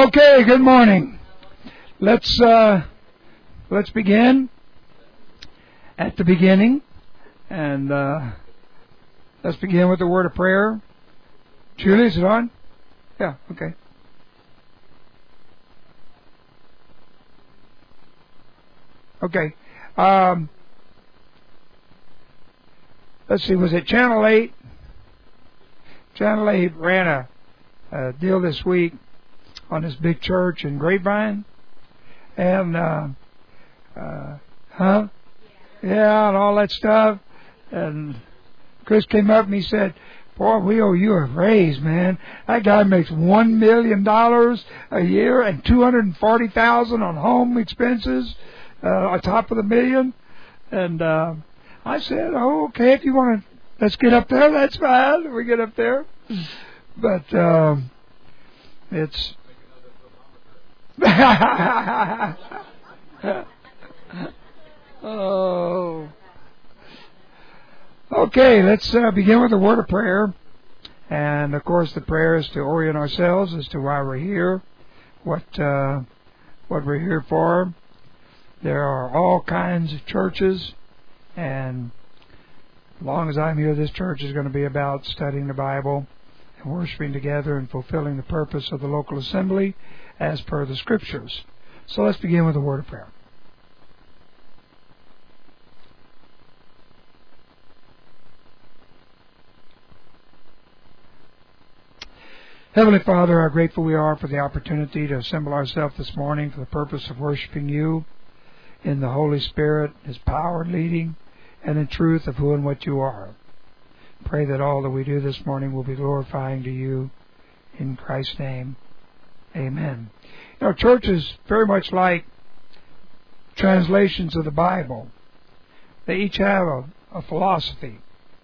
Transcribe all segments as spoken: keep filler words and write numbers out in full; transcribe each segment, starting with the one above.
Okay, good morning. Let's uh, let's begin at the beginning, and uh, let's begin with the word of prayer. Julie, is it on? Yeah. Okay. Okay. Um, let's see. Was it Channel eight? Channel eight ran a, a deal this week on this big church in Grapevine, and uh, uh, huh? Yeah, and all that stuff. And Chris came up and he said, "Boy, we owe you a raise, man. That guy makes one million dollars a year and two hundred and forty thousand on home expenses, uh, on top of the million." And uh, I said, "Oh, okay, if you want to, let's get up there. That's fine. We get up there." But um, it's oh. Okay, let's uh, begin with a word of prayer. And of course, the prayer is to orient ourselves as to why we're here, what uh, what we're here for. There are all kinds of churches, and as long as I'm here, this church is going to be about studying the Bible and worshiping together and fulfilling the purpose of the local assembly as per the Scriptures. So let's begin with a word of prayer. Heavenly Father, how grateful we are for the opportunity to assemble ourselves this morning for the purpose of worshiping you in the Holy Spirit, His power and leading, and in truth of who and what you are. Pray that all that we do this morning will be glorifying to you. In Christ's name, amen. You know, church is very much like translations of the Bible. They each have a, a philosophy.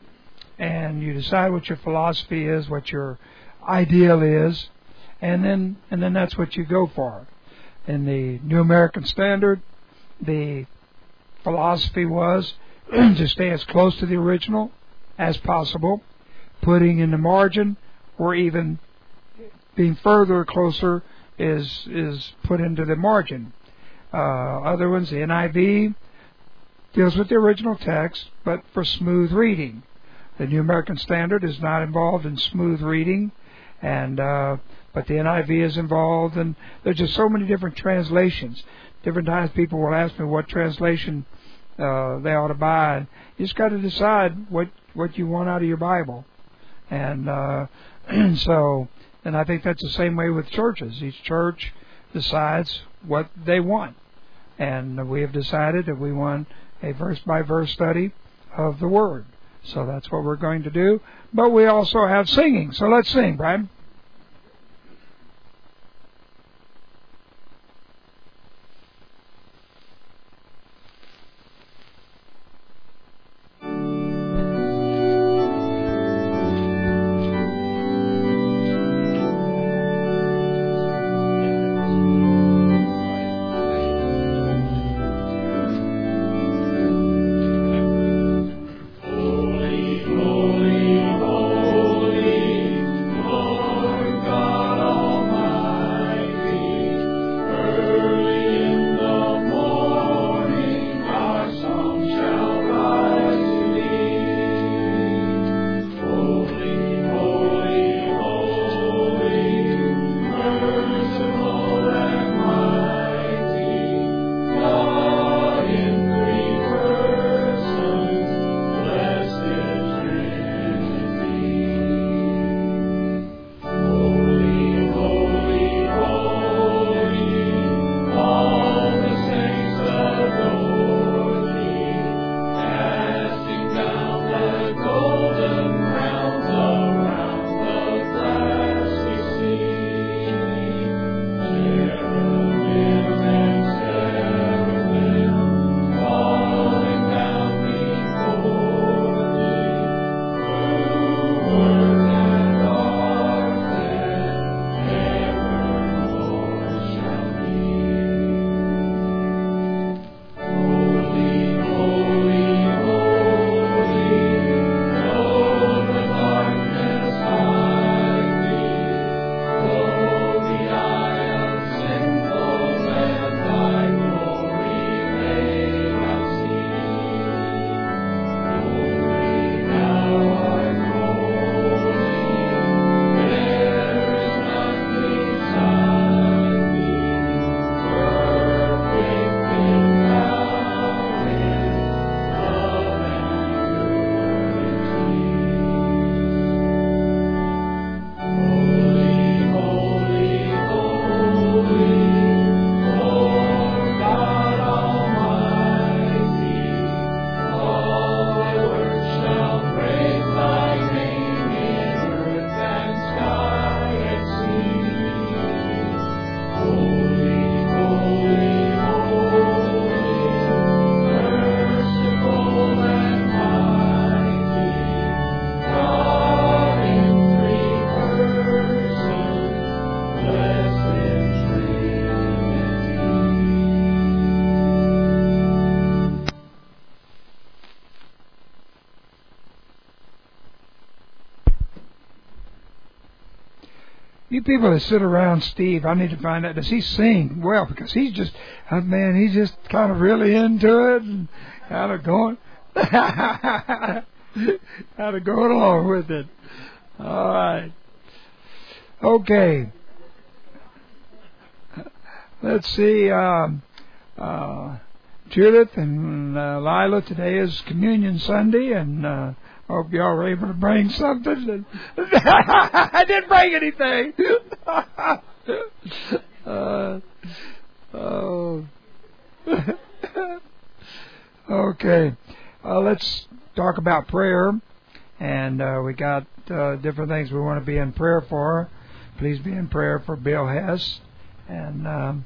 And you decide what your philosophy is, what your ideal is, and then and then that's what you go for. In the New American Standard, the philosophy was to stay as close to the original as possible, putting in the margin, or even being further closer is is put into the margin. Uh, other ones, the N I V deals with the original text, but for smooth reading. The New American Standard is not involved in smooth reading, and uh, but the N I V is involved, and there's just so many different translations. Different times people will ask me what translation uh, they ought to buy. And you just got to decide what, what you want out of your Bible. And, uh, and so, and I think that's the same way with churches. Each church decides what they want. And we have decided that we want a verse-by-verse study of the Word. So that's what we're going to do. But we also have singing. So let's sing, Brian. Holy, holy, holy, You people that sit around Steve, I need to find out, does he sing well? Because he's just, oh man, he's just kind of really into it and kind of going, kind of going along with it. All right. Okay. Let's see. Um, uh, Judith and uh, Lila, today is Communion Sunday, and uh, hope y'all were able to bring something. I didn't bring anything. uh, oh. Okay. Uh, let's talk about prayer. And uh, we got uh, different things we want to be in prayer for. Please be in prayer for Bill Hess. And um,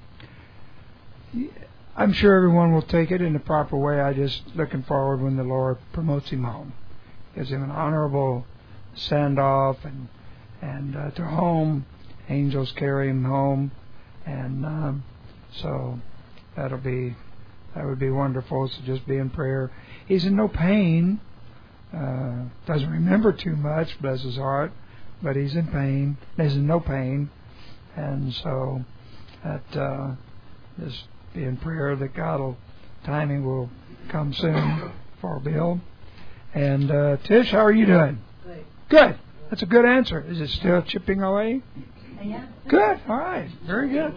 I'm sure everyone will take it in the proper way. I just looking forward when the Lord promotes him home. Gives him an honorable send-off and and uh, to home. Angels carry him home, and um, so that'll be that would be wonderful. So just be in prayer. He's in no pain. Uh, doesn't remember too much, bless his heart, but he's in pain. He's in no pain, and so that uh, just be in prayer that God will timing will come soon for Bill. And uh, Tish, how are you doing? Good. Good. That's a good answer. Is it still chipping away? Yeah. Good. All right. Very good.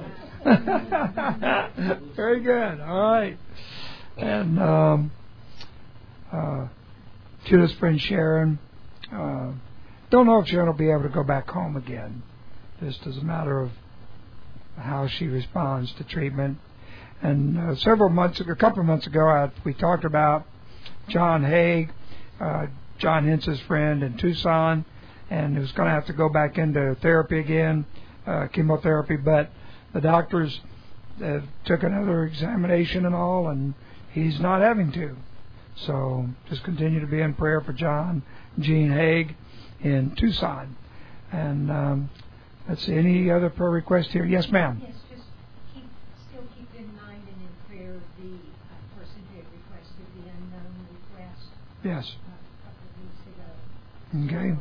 Very good. All right. And um, uh, Judith's friend Sharon, uh, don't know if Sharon will be able to go back home again. Just as a matter of how she responds to treatment. And uh, several months ago, a couple of months ago, I, we talked about John Haig. Uh, John Hence's friend in Tucson, and he was going to have to go back into therapy again, uh, chemotherapy, but the doctors uh, took another examination and all, and he's not having to. So just continue to be in prayer for John, Gene Haig in Tucson. And um, let's see, any other prayer requests here? Yes, ma'am. Yes, just keep, still keep in mind and in prayer the uh, person who had requested the unknown request. Yes. Uh, Okay.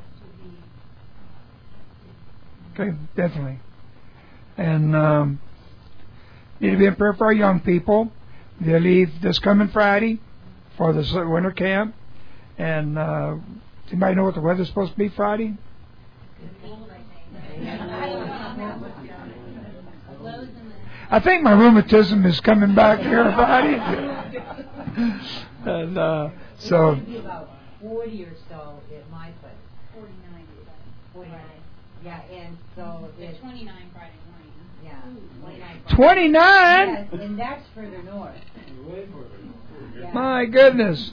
Okay, definitely. And um, need to be in prayer for our young people. They leave this coming Friday for the winter camp. And uh, anybody know what the weather's supposed to be Friday? I think my rheumatism is coming back here Friday. And uh, so. forty or so at my place. forty-nine. forty-nine. Yeah, and so it's twenty-nine Friday morning. Yeah, twenty-nine. twenty-nine? Yes, and that's further north. Yeah. My goodness.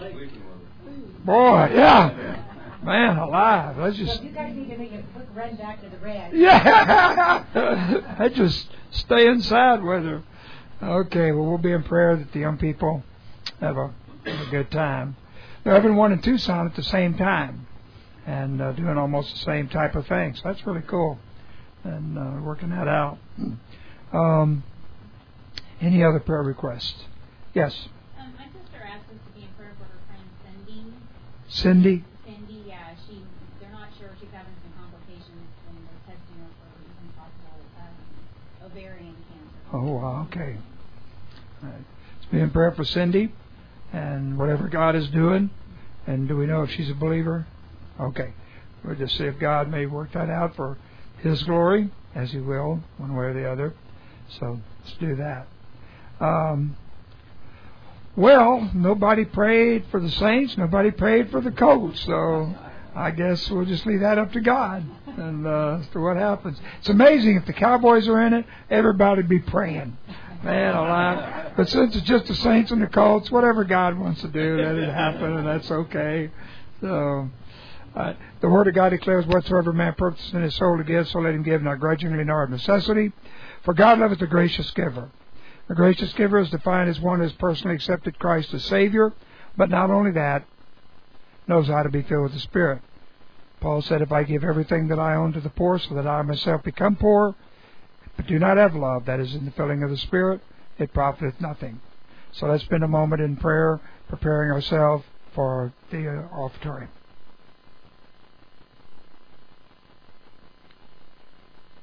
Boy, yeah. Man alive. Let's just. So you guys need to make a quick run back to the red. Yeah. I just stay inside with her. Okay, well, we'll be in prayer that the young people have a, have a good time. They're having one in Tucson at the same time and uh, doing almost the same type of thing. So that's really cool and uh, working that out. Um, any other prayer requests? Yes? Um, my sister asked us to be in prayer for her friend Cindy. Cindy? Cindy, yeah. She, they're not sure. She's having some complications when they're testing her for even possible um, ovarian cancer. Oh, wow. Okay. All right. Let's be in prayer for Cindy. And whatever God is doing, and do we know if she's a believer? Okay. We'll just see if God may work that out for His glory, as He will, one way or the other. So let's do that. Um, well, nobody prayed for the Saints, nobody prayed for the Colts, so I guess we'll just leave that up to God and uh, as to what happens. It's amazing if the Cowboys are in it, everybody'd be praying. Man alive. But since it's just the Saints and the Colts, whatever God wants to do, let it happen, and that's okay. So, uh, the Word of God declares, whatsoever man purposes in his soul to give, so let him give, not grudgingly nor of necessity. For God loveth the gracious giver. The gracious giver is defined as one who has personally accepted Christ as Savior, but not only that, knows how to be filled with the Spirit. Paul said, if I give everything that I own to the poor, so that I myself become poor, but do not have love, that is in the filling of the Spirit, it profiteth nothing. So let's spend a moment in prayer, preparing ourselves for the uh, offertory.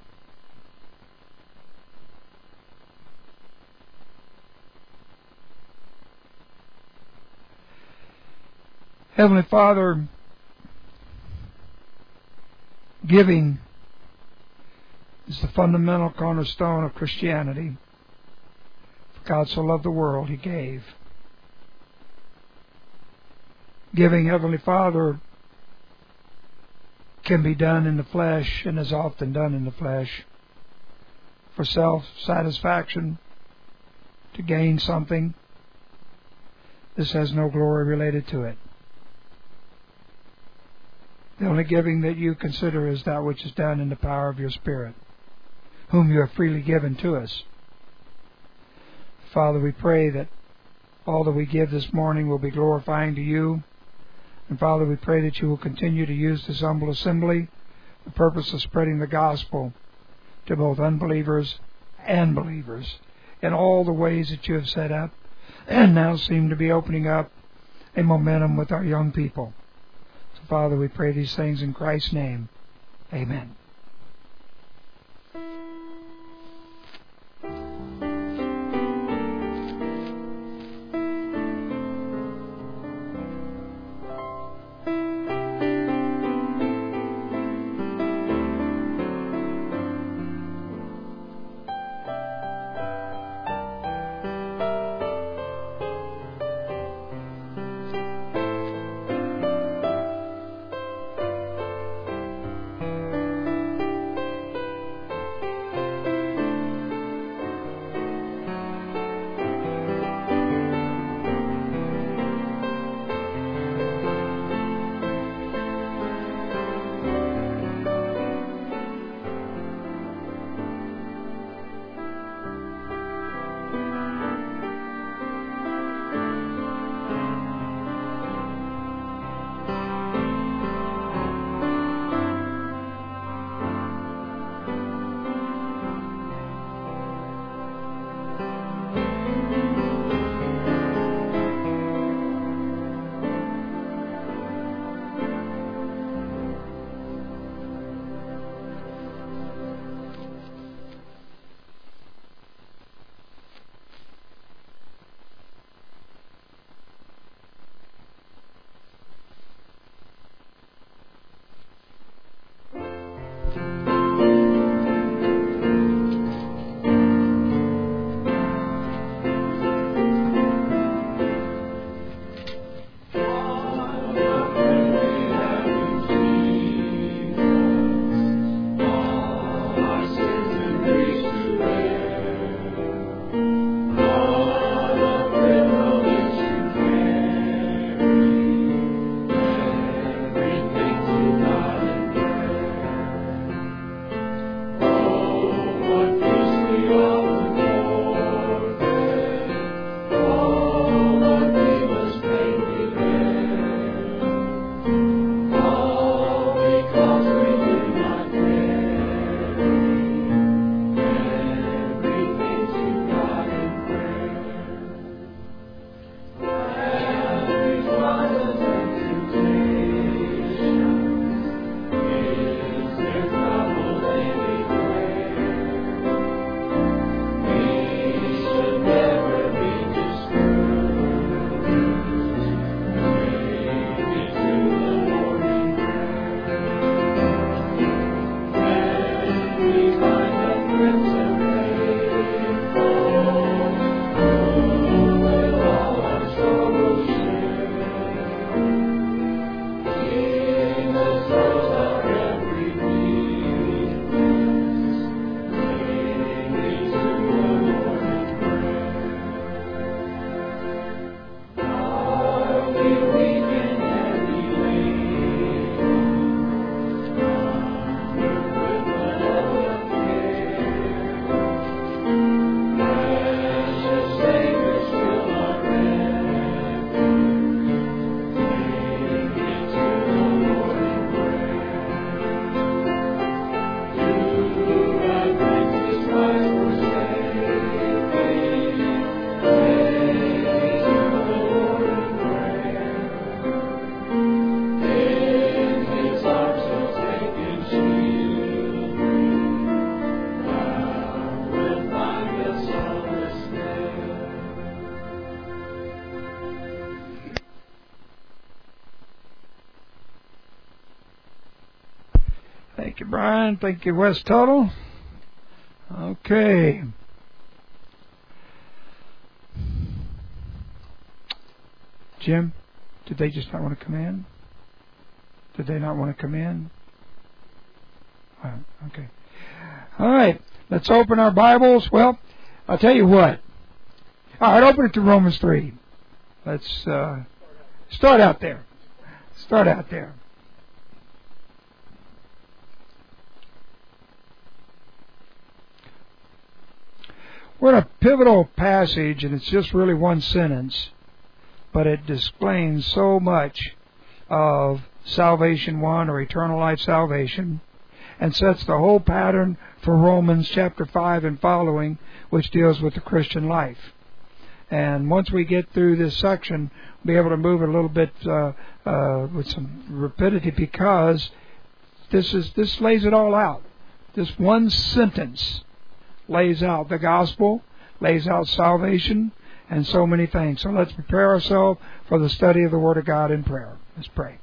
Heavenly Father, giving is the fundamental cornerstone of Christianity. For God so loved the world, He gave. Giving, Heavenly Father, can be done in the flesh and is often done in the flesh for self-satisfaction, to gain something. This has no glory related to it. The only giving that you consider is that which is done in the power of your Spirit, whom you have freely given to us. Father, we pray that all that we give this morning will be glorifying to you. And Father, we pray that you will continue to use this humble assembly for the purpose of spreading the gospel to both unbelievers and believers in all the ways that you have set up and now seem to be opening up a momentum with our young people. So Father, we pray these things in Christ's name. Amen. Thank you, Brian. Thank you, Wes Tuttle. Okay. Jim, did they just not want to come in? Did they not want to come in? Uh, okay. All right. Let's open our Bibles. Well, I'll tell you what. All right, open it to Romans three. Let's uh, start out there. Start out there. We're in a pivotal passage, and it's just really one sentence, but it explains so much of salvation one, or eternal life salvation, and sets the whole pattern for Romans chapter five and following, which deals with the Christian life. And once we get through this section, we'll be able to move it a little bit uh, uh, with some rapidity, because this is this lays it all out. This one sentence lays out the gospel, lays out salvation, and so many things. So let's prepare ourselves for the study of the Word of God in prayer. Let's pray.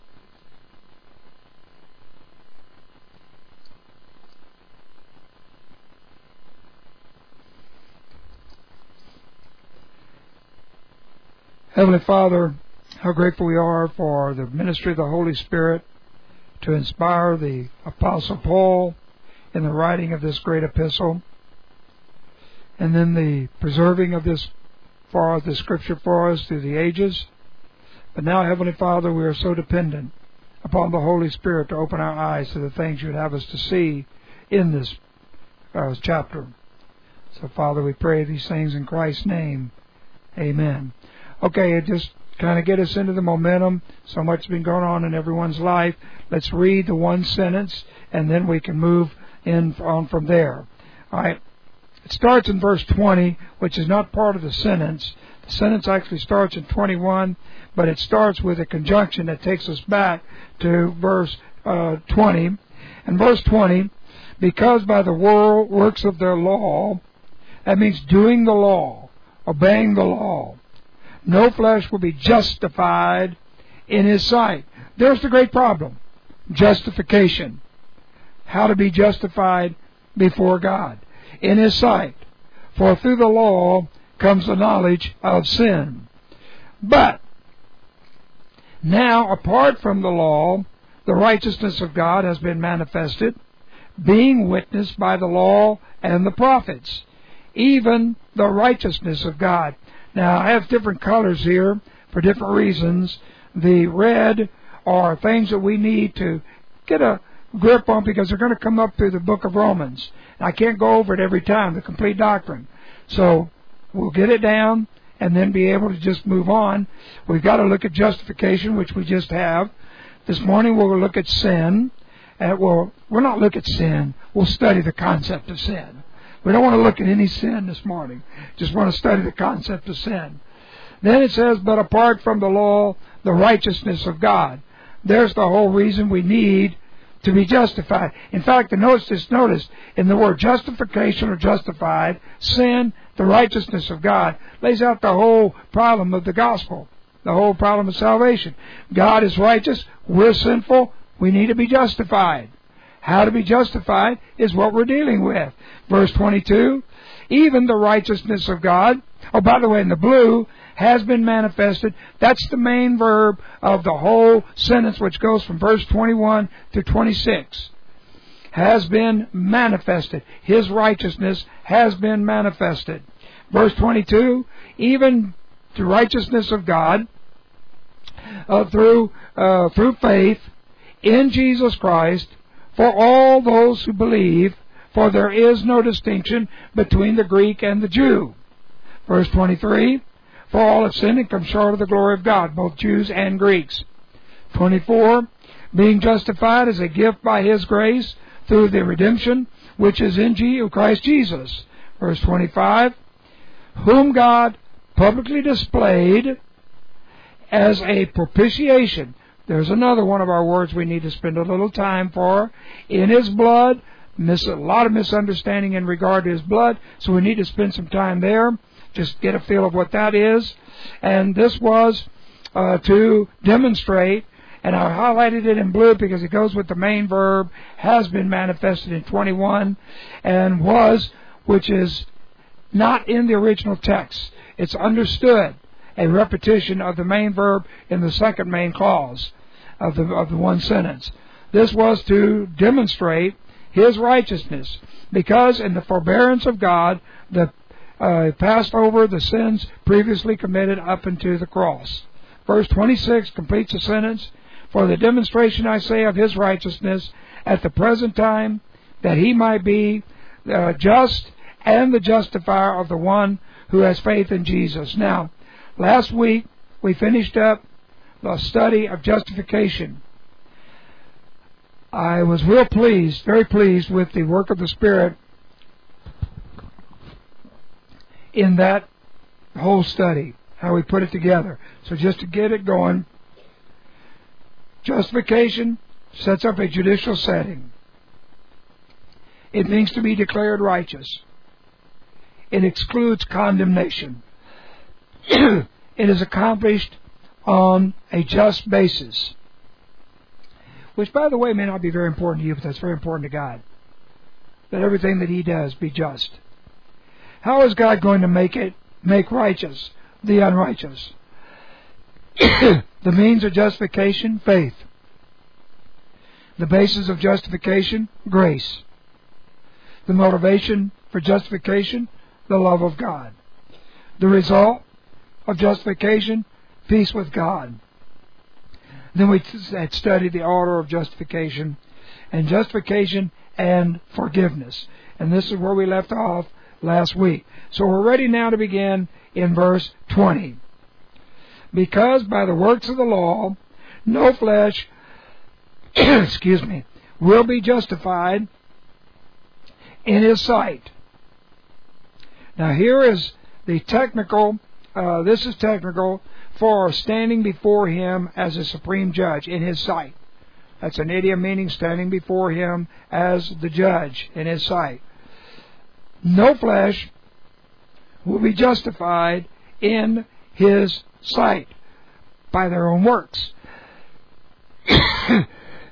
Heavenly Father, how grateful we are for the ministry of the Holy Spirit to inspire the Apostle Paul in the writing of this great epistle, and then the preserving of this for the Scripture for us through the ages. But now, Heavenly Father, we are so dependent upon the Holy Spirit to open our eyes to the things you'd have us to see in this uh, chapter. So, Father, we pray these things in Christ's name. Amen. Okay, it just kind of get us into the momentum. So much has been going on in everyone's life. Let's read the one sentence, and then we can move in on from there. All right. It starts in verse twenty, which is not part of the sentence. The sentence actually starts in twenty-one, but it starts with a conjunction that takes us back to verse uh, twenty. And verse twenty, because by the world works of their law, that means doing the law, obeying the law, no flesh will be justified in His sight. There's the great problem. Justification. How to be justified before God in His sight. For through the law comes the knowledge of sin. But now, apart from the law, the righteousness of God has been manifested, being witnessed by the law and the prophets, even the righteousness of God. Now, I have different colors here for different reasons. The red are things that we need to get a grip on, because they're going to come up through the book of Romans. I can't go over it every time, the complete doctrine. So we'll get it down and then be able to just move on. We've got to look at justification, which we just have. This morning we'll look at sin. And well, we'll not look at sin. We'll study the concept of sin. We don't want to look at any sin this morning. Just want to study the concept of sin. Then it says, but apart from the law, the righteousness of God. There's the whole reason we need to be justified. In fact, the notice, just notice in the word justification or justified, sin, the righteousness of God, lays out the whole problem of the gospel, the whole problem of salvation. God is righteous, we're sinful, we need to be justified. How to be justified is what we're dealing with. Verse twenty-two, even the righteousness of God, oh, by the way, in the blue, has been manifested. That's the main verb of the whole sentence, which goes from verse twenty-one to twenty-six. Has been manifested. His righteousness has been manifested. Verse twenty-two, even the righteousness of God uh, through uh, through faith in Jesus Christ for all those who believe, for there is no distinction between the Greek and the Jew. Verse twenty-three, for all have sinned and come short of the glory of God, both Jews and Greeks. twenty-four, being justified as a gift by His grace through the redemption which is in Christ Jesus. Verse twenty-five, whom God publicly displayed as a propitiation. There's another one of our words we need to spend a little time for. In His blood. Miss, a lot of misunderstanding in regard to His blood, so we need to spend some time there. Just get a feel of what that is. And this was uh, to demonstrate And I highlighted it in blue because it goes with the main verb, has been manifested in twenty-one, and was, which is not in the original text. It's understood, a repetition of the main verb in the second main clause of the of the one sentence. This was to demonstrate His righteousness, because in the forbearance of God, the uh, passed over the sins previously committed up unto the cross. Verse twenty-six completes the sentence. For the demonstration, I say, of His righteousness at the present time, that He might be uh, just and the justifier of the one who has faith in Jesus. Now, last week we finished up the study of justification. I was real pleased, very pleased with the work of the Spirit in that whole study, how we put it together. So just to get it going, justification sets up a judicial setting. It means to be declared righteous. It excludes condemnation. It is accomplished on a just basis, which, by the way, may not be very important to you, but that's very important to God, that everything that He does be just. How is God going to make it, make righteous the unrighteous? The means of justification, faith. The basis of justification, grace. The motivation for justification, the love of God. The result of justification, peace with God. Then we had studied the order of justification, and justification and forgiveness. And this is where we left off last week. So we're ready now to begin in verse twenty. Because by the works of the law, no flesh, excuse me, will be justified in His sight. Now here is the technical, uh, this is technical for standing before Him as a supreme judge in His sight. That's an idiom meaning standing before Him as the judge in His sight. No flesh will be justified in His sight by their own works. I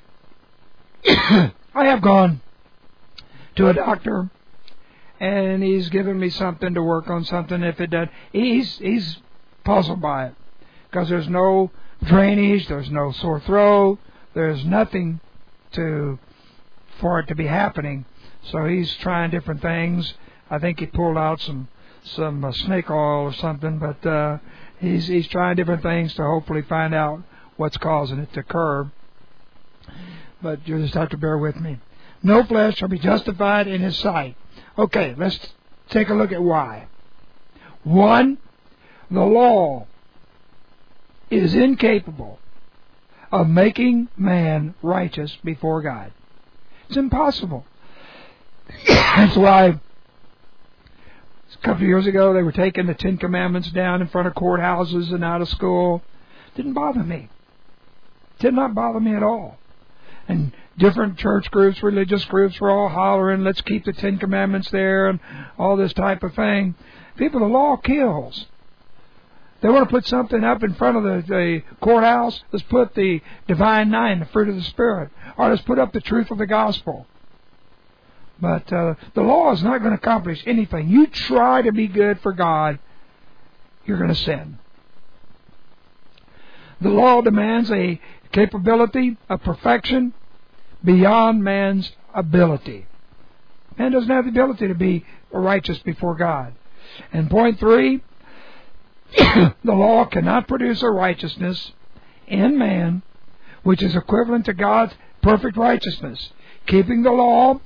have gone to a doctor, and he's given me something to work on something. If it does, he's he's puzzled by it, because there's no drainage, there's no sore throat, there's nothing to for it to be happening. So he's trying different things. I think he pulled out some some uh, snake oil or something, but uh, he's he's trying different things to hopefully find out what's causing it to occur. But you'll just have to bear with me. No flesh shall be justified in His sight. Okay, let's take a look at why. One, the law is incapable of making man righteous before God. It's impossible. That's why a couple of years ago they were taking the Ten Commandments down in front of courthouses and out of school. Didn't bother me. Did not bother me at all. And different church groups, religious groups were all hollering, let's keep the Ten Commandments there and all this type of thing. People, the law kills. They want to put something up in front of the, the courthouse. Let's put the divine nine, the fruit of the Spirit. Or let's put up the truth of the gospel. But uh, the law is not going to accomplish anything. You try to be good for God, you're going to sin. The law demands a capability of perfection beyond man's ability. Man doesn't have the ability to be righteous before God. And point three, the law cannot produce a righteousness in man which is equivalent to God's perfect righteousness. Keeping the law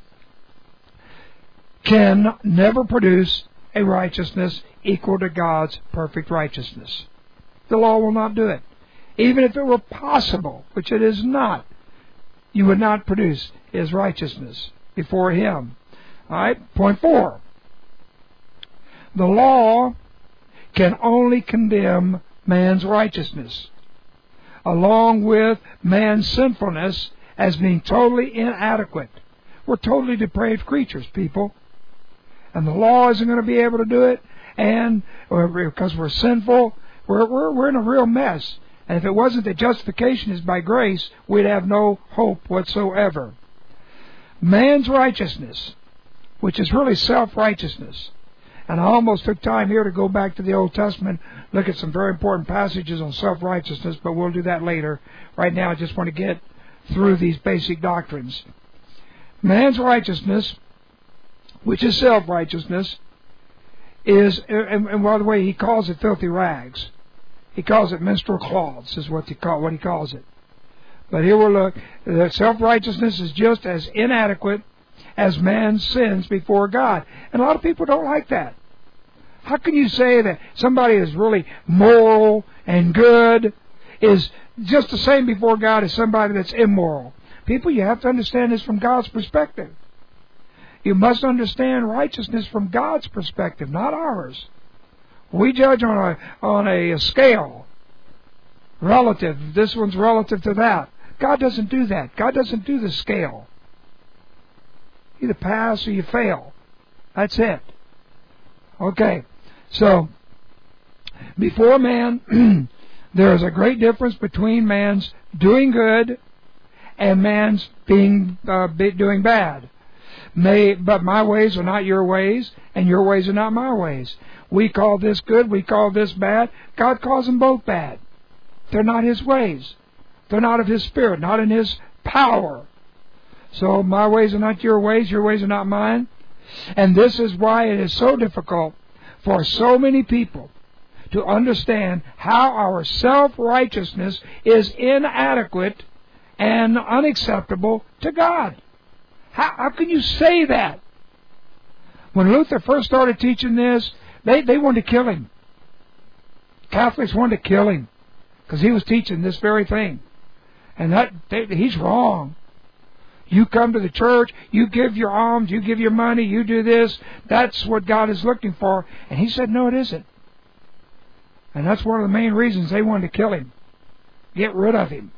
can never produce a righteousness equal to God's perfect righteousness. The law will not do it. Even if it were possible, which it is not, you would not produce His righteousness before Him. All right, point four. The law can only condemn man's righteousness, along with man's sinfulness as being totally inadequate. We're totally depraved creatures, people. And the law isn't going to be able to do it, and because we're sinful, we're, we're, we're in a real mess. And if it wasn't that justification is by grace, we'd have no hope whatsoever. Man's righteousness, which is really self-righteousness. And I almost took time here to go back to the Old Testament, look at some very important passages on self-righteousness, but we'll do that later. Right now I just want to get through these basic doctrines. Man's righteousness, which is self-righteousness, is, and, and by the way, he calls it filthy rags. He calls it menstrual cloths, is what he, call, what he calls it. But here we'll look, that self-righteousness is just as inadequate as man's sins before God. And a lot of people don't like that. How can you say that somebody is really moral and good is just the same before God as somebody that's immoral? People, you have to understand this from God's perspective. You must understand righteousness from God's perspective, not ours. We judge on a on a scale, relative. This one's relative to that. God doesn't do that. God doesn't do the scale. You either pass or you fail. That's it. Okay. So, before man, there is a great difference between man's doing good and man's being uh, be doing bad. May, but my ways are not your ways, and your ways are not my ways. We call this good, we call this bad. God calls them both bad. They're not His ways. They're not of His Spirit, not in His power. So my ways are not your ways, your ways are not mine. And this is why it is so difficult for so many people to understand how our self-righteousness is inadequate and unacceptable to God. How, how can you say that? When Luther first started teaching this, they, they wanted to kill him. Catholics wanted to kill him because he was teaching this very thing. And that they, he's wrong. You come to the church, you give your alms, you give your money, you do this. That's what God is looking for. And he said, no, it isn't. And that's one of the main reasons they wanted to kill him. Get rid of him.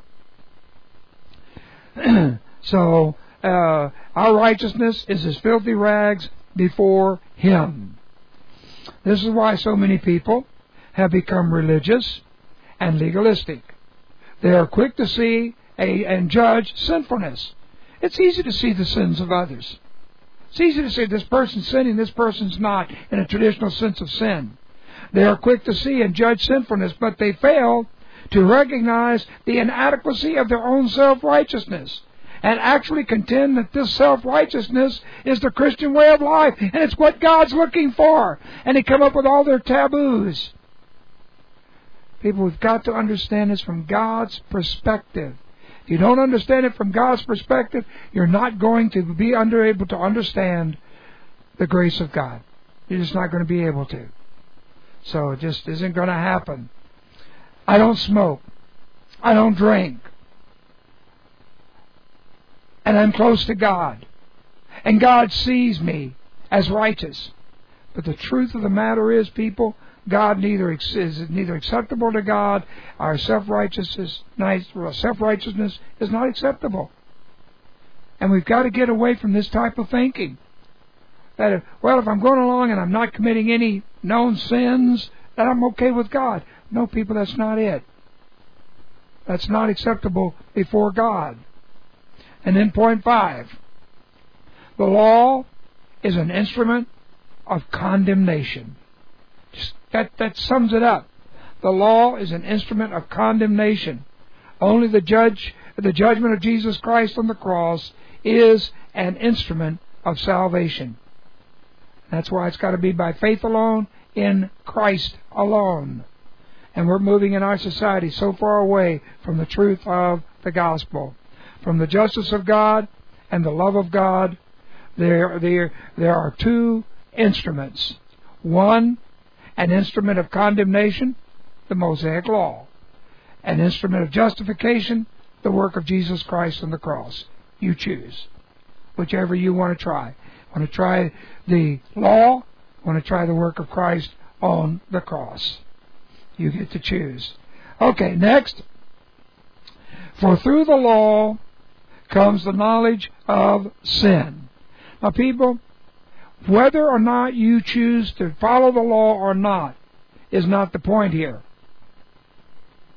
So, uh, our righteousness is as filthy rags before Him. This is why so many people have become religious and legalistic. They are quick to see a, and judge sinfulness. It's easy to see the sins of others. It's easy to say this person's sinning, this person's not, in a traditional sense of sin. They are quick to see and judge sinfulness, but they fail to recognize the inadequacy of their own self-righteousness and actually contend that this self-righteousness is the Christian way of life, and it's what God's looking for. And they come up with all their taboos. People, we've got to understand this from God's perspective. If you don't understand it from God's perspective, you're not going to be under, able to understand the grace of God. You're just not going to be able to. So it just isn't going to happen. I don't smoke. I don't drink. And I'm close to God. And God sees me as righteous. But the truth of the matter is, people, God neither is neither acceptable to God. Our self-righteousness, self-righteousness is not acceptable. And we've got to get away from this type of thinking. That, if, well, if I'm going along and I'm not committing any known sins, that I'm okay with God. No, people, that's not it. That's not acceptable before God. And then point five. The law is an instrument of condemnation. Just that, that sums it up. The law is an instrument of condemnation. Only the judge, the judgment of Jesus Christ on the cross is an instrument of salvation. That's why it's got to be by faith alone, in Christ alone. And we're moving in our society so far away from the truth of the gospel. From the justice of God and the love of God, there, there, there are two instruments. One, an instrument of condemnation, the Mosaic Law. An instrument of justification, the work of Jesus Christ on the cross. You choose. Whichever you want to try. Want to try the law? Want to try the work of Christ on the cross? You get to choose. Okay, next. For through the law comes the knowledge of sin. Now, people, whether or not you choose to follow the law or not is not the point here.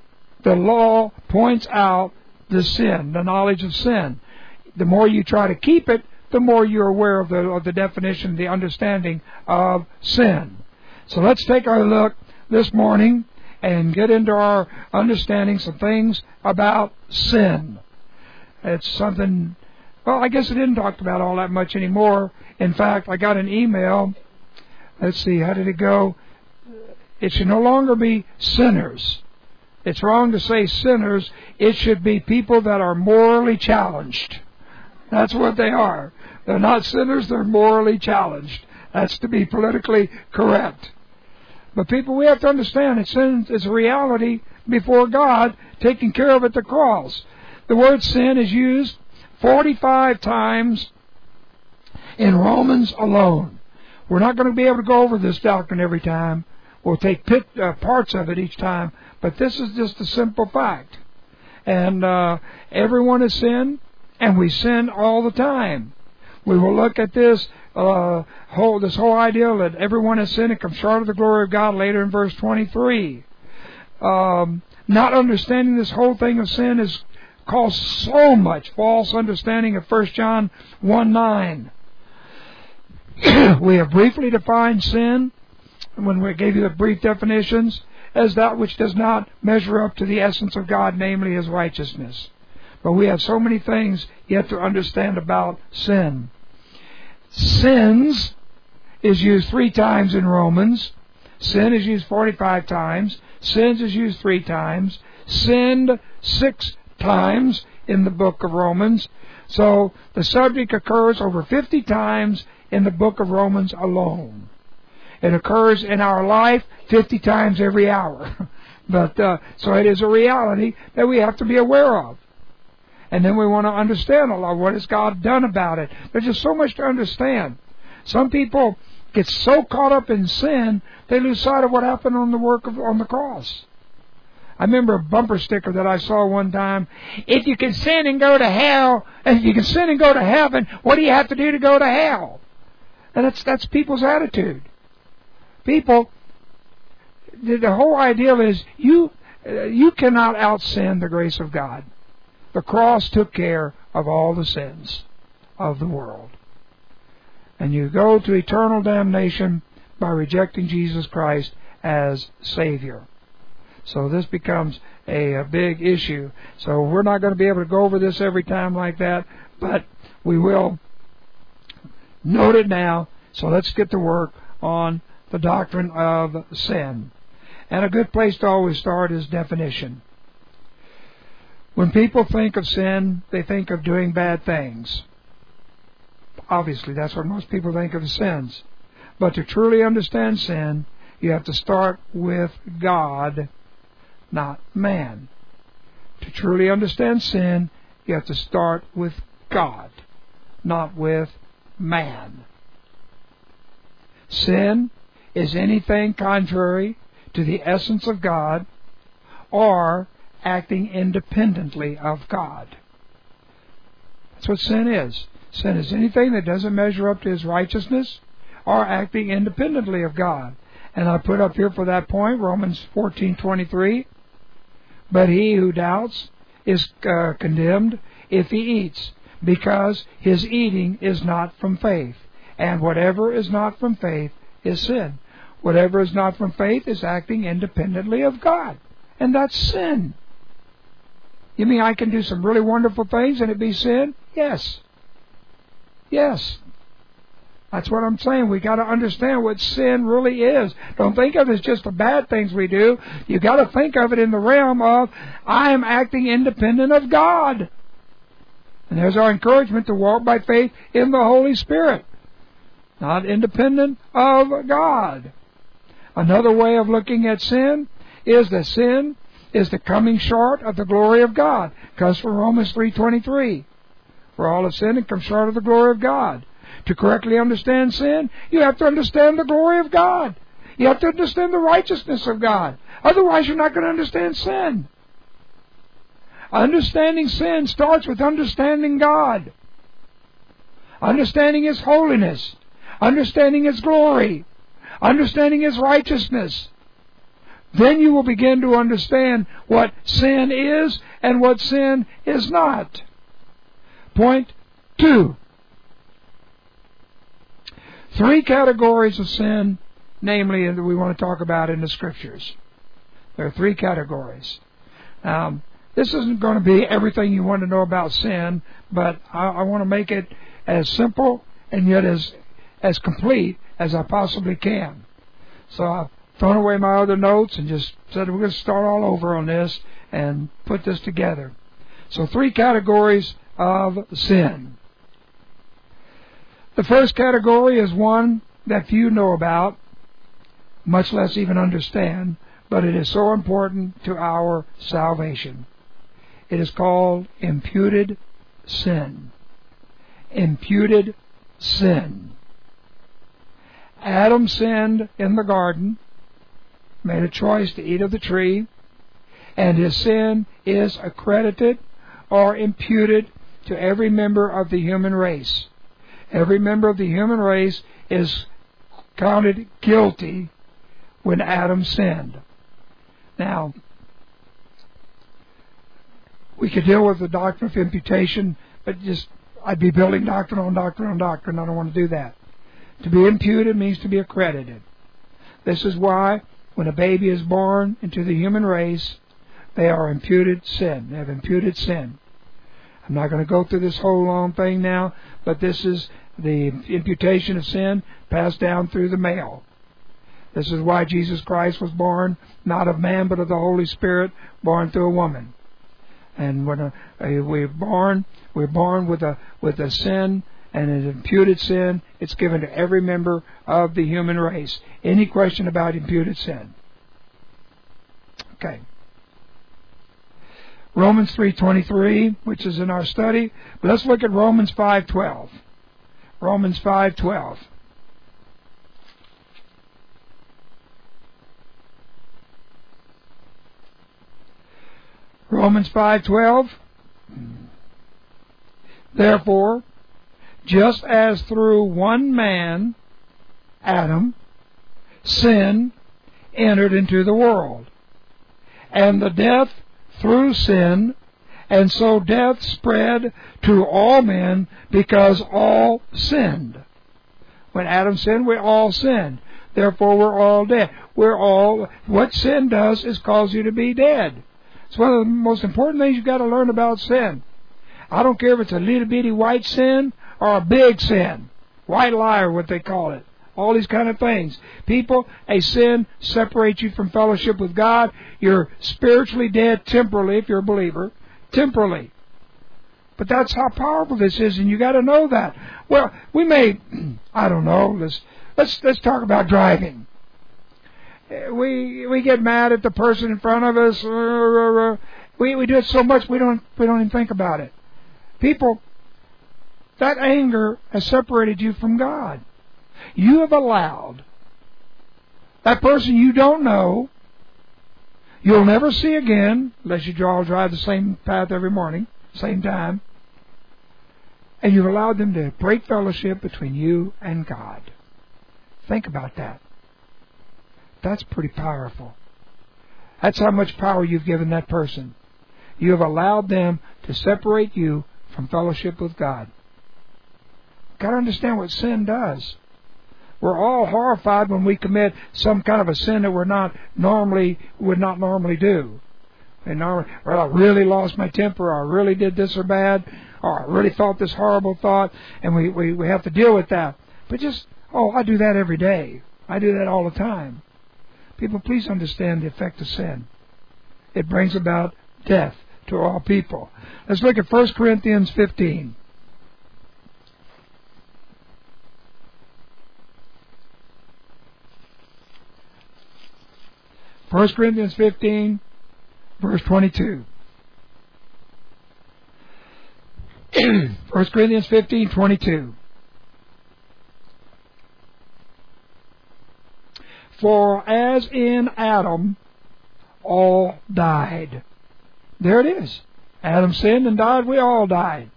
the law points out the sin, the knowledge of sin. The more you try to keep it, the more you're aware of the, of the definition, the understanding of sin. So let's take a look this morning and get into our understanding some things about sin. It's something, well, I guess it isn't talked about all that much anymore. In fact, I got an email. Let's see, how did it go? It should no longer be sinners. It's wrong to say sinners. It should be people that are morally challenged. That's what they are. They're not sinners, they're morally challenged. That's to be politically correct. But people, we have to understand that sin is a reality before God, taking care of at the cross. The word sin is used forty-five times in Romans alone. We're not going to be able to go over this doctrine every time. We'll take pit, uh, parts of it each time. But this is just a simple fact. And uh, everyone has sinned, and we sin all the time. We will look at this uh, whole this whole idea that everyone has sinned and come short of the glory of God later in verse twenty-three. Um, not understanding this whole thing of sin has caused so much false understanding of First John one nine. We have briefly defined sin, when we gave you the brief definitions, as that which does not measure up to the essence of God, namely His righteousness. But we have so many things yet to understand about sin. Sins is used three times in Romans. Sin is used forty-five times. Sins is used three times. Sinned six times in the book of Romans. So the subject occurs over fifty times in the book of Romans alone. It occurs in our life fifty times every hour. But uh, so it is a reality that we have to be aware of. And then we want to understand a lot. What has God done about it? There's just so much to understand. Some people get so caught up in sin, they lose sight of what happened on the work of on the cross. I remember a bumper sticker that I saw one time. If you can sin and go to hell, and if you can sin and go to heaven, what do you have to do to go to hell? And that's that's people's attitude. People, the, the whole idea is you uh, you cannot out-sin the grace of God. The cross took care of all the sins of the world. And you go to eternal damnation by rejecting Jesus Christ as Savior. So this becomes a, a big issue. So we're not going to be able to go over this every time like that, but we will note it now. So let's get to work on the doctrine of sin. And a good place to always start is definition. When people think of sin, they think of doing bad things. Obviously, that's what most people think of as sins. But to truly understand sin, you have to start with God, not man. To truly understand sin, you have to start with God, not with man. Sin is anything contrary to the essence of God or acting independently of God. That's what sin is. Sin is anything that doesn't measure up to His righteousness or acting independently of God. And I put up here for that point Romans fourteen twenty-three. But he who doubts is uh, condemned if he eats, because his eating is not from faith. And whatever is not from faith is sin. Whatever is not from faith is acting independently of God. And that's sin. You mean I can do some really wonderful things and it be sin? Yes. Yes. That's what I'm saying. We got to understand what sin really is. Don't think of it as just the bad things we do. You got to think of it in the realm of I am acting independent of God. And there's our encouragement to walk by faith in the Holy Spirit, not independent of God. Another way of looking at sin is that sin is the coming short of the glory of God. It comes from Romans three twenty-three. For all have sinned and come short of the glory of God. To correctly understand sin, you have to understand the glory of God. You have to understand the righteousness of God. Otherwise, you're not going to understand sin. Understanding sin starts with understanding God. Understanding His holiness. Understanding His glory. Understanding His righteousness. then you will begin to understand what sin is and what sin is not. Point two. Three categories of sin, namely, that we want to talk about in the Scriptures. There are three categories. Um, this isn't going to be everything you want to know about sin, but I, I want to make it as simple and yet as as complete as I possibly can. So I've thrown away my other notes and just said we're going to start all over on this and put this together. So three categories of sin. The first category is one that few know about, much less even understand, but it is so important to our salvation. It is called imputed sin. Imputed sin. Adam sinned in the garden, made a choice to eat of the tree, and his sin is accredited or imputed to every member of the human race. Every member of the human race is counted guilty when Adam sinned. Now, we could deal with the doctrine of imputation, but just I'd be building doctrine on doctrine on doctrine. I don't want to do that. To be imputed means to be accredited. This is why when a baby is born into the human race, they are imputed sin. They have imputed sin. I'm not going to go through this whole long thing now, but this is the imputation of sin passed down through the male. This is why Jesus Christ was born, not of man, but of the Holy Spirit, born through a woman. And when a, a, we're born, we're born with a with a sin, and an imputed sin. It's given to every member of the human race. Any question about imputed sin? Okay. Romans three twenty-three, which is in our study. But let's look at Romans five twelve. Romans five twelve. Romans five twelve. Therefore, just as through one man, Adam, sin entered into the world, and the death through sin, and so death spread to all men because all sinned. When Adam sinned, we all sinned. Therefore, we're all dead. We're all, what sin does is cause you to be dead. It's one of the most important things you've got to learn about sin. I don't care if it's a little bitty white sin or a big sin. White lie, or what they call it. All these kind of things. People, a sin separates you from fellowship with God. You're spiritually dead temporally if you're a believer. Temporally. But that's how powerful this is, and you got to know that. Well, we may, I don't know, let's let's let's talk about driving. We we get mad at the person in front of us. We we do it so much we don't we don't even think about it. People, that anger has separated you from God. You have allowed that person you don't know, you'll never see again, unless you all drive the same path every morning, same time, and you've allowed them to break fellowship between you and God. Think about that. That's pretty powerful. That's how much power you've given that person. You have allowed them to separate you from fellowship with God. You've got to understand what sin does. We're all horrified when we commit some kind of a sin that we're not normally would not normally do. And normally, well, I really lost my temper, or I really did this or bad, or I really thought this horrible thought, and we, we, we have to deal with that. But just, oh, I do that every day. I do that all the time. People, please understand the effect of sin. It brings about death to all people. Let's look at First Corinthians fifteen. First Corinthians fifteen, verse twenty-two. First Corinthians fifteen, twenty-two. For as in Adam all died. There it is. Adam sinned and died, we all died.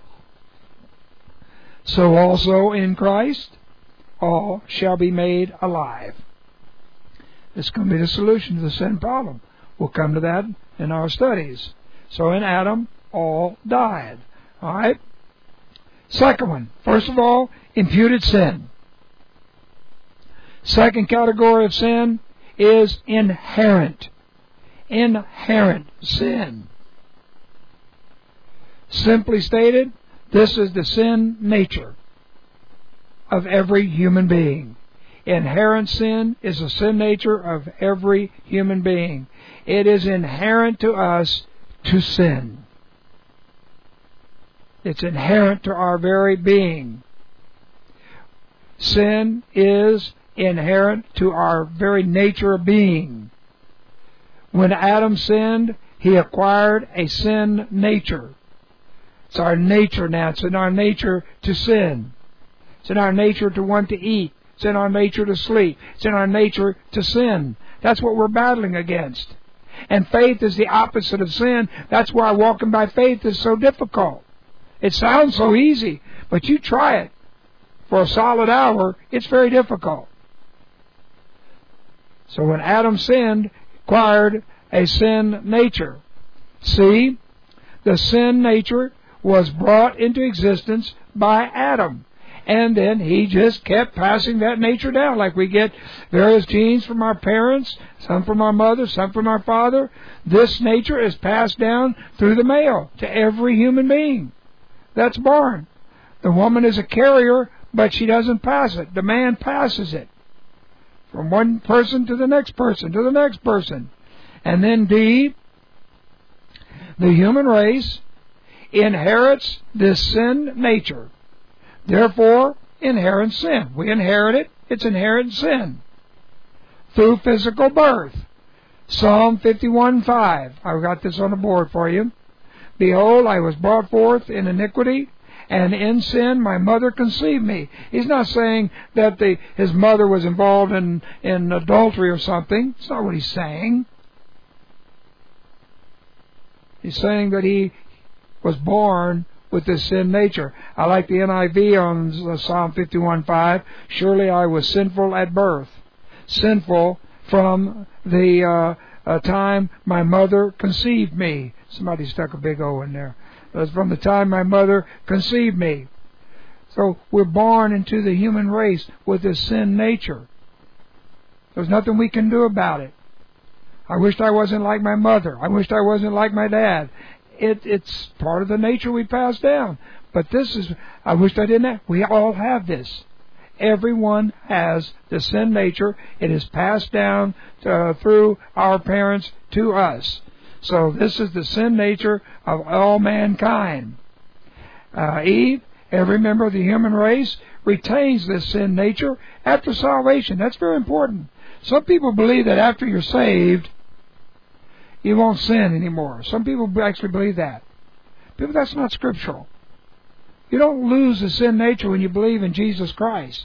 So also in Christ all shall be made alive. It's going to be the solution to the sin problem. We'll come to that in our studies. So in Adam, all died. All right? Second one. First of all, imputed sin. Second category of sin is inherent. Inherent sin. Simply stated, this is the sin nature of every human being. Inherent sin is the sin nature of every human being. It is inherent to us to sin. It's inherent to our very being. Sin is inherent to our very nature of being. When Adam sinned, he acquired a sin nature. It's our nature now. It's in our nature to sin. It's in our nature to want to eat. It's in our nature to sleep. It's in our nature to sin. That's what we're battling against. And faith is the opposite of sin. That's why walking by faith is so difficult. It sounds so easy, but you try it for a solid hour, it's very difficult. So when Adam sinned, acquired a sin nature. See, the sin nature was brought into existence by Adam. And then he just kept passing that nature down. Like we get various genes from our parents, some from our mother, some from our father. This nature is passed down through the male to every human being that's born. The woman is a carrier, but she doesn't pass it. The man passes it from one person to the next person, to the next person. And then D, the human race inherits this sin nature. Therefore, inherent sin. We inherit it. It's inherent sin. Through physical birth. Psalm fifty-one five. I've got this on the board for you. Behold, I was brought forth in iniquity, and in sin my mother conceived me. He's not saying that the, his mother was involved in, in adultery or something. That's not what he's saying. He's saying that he was born with this sin nature. I like the N I V on Psalm fifty-one five. Surely I was sinful at birth. Sinful from the uh, uh, time my mother conceived me. Somebody stuck a big O in there. It was from the time my mother conceived me. So we're born into the human race with this sin nature. There's nothing we can do about it. I wished I wasn't like my mother. I wished I wasn't like my dad. It, it's part of the nature we pass down. But this is, I wished I didn't have. We all have this. Everyone has the sin nature. It is passed down uh, through our parents to us. So this is the sin nature of all mankind. Uh, Eve, every member of the human race, retains this sin nature after salvation. That's very important. Some people believe that after you're saved, you won't sin anymore. Some people actually believe that. But that's not scriptural. You don't lose the sin nature when you believe in Jesus Christ.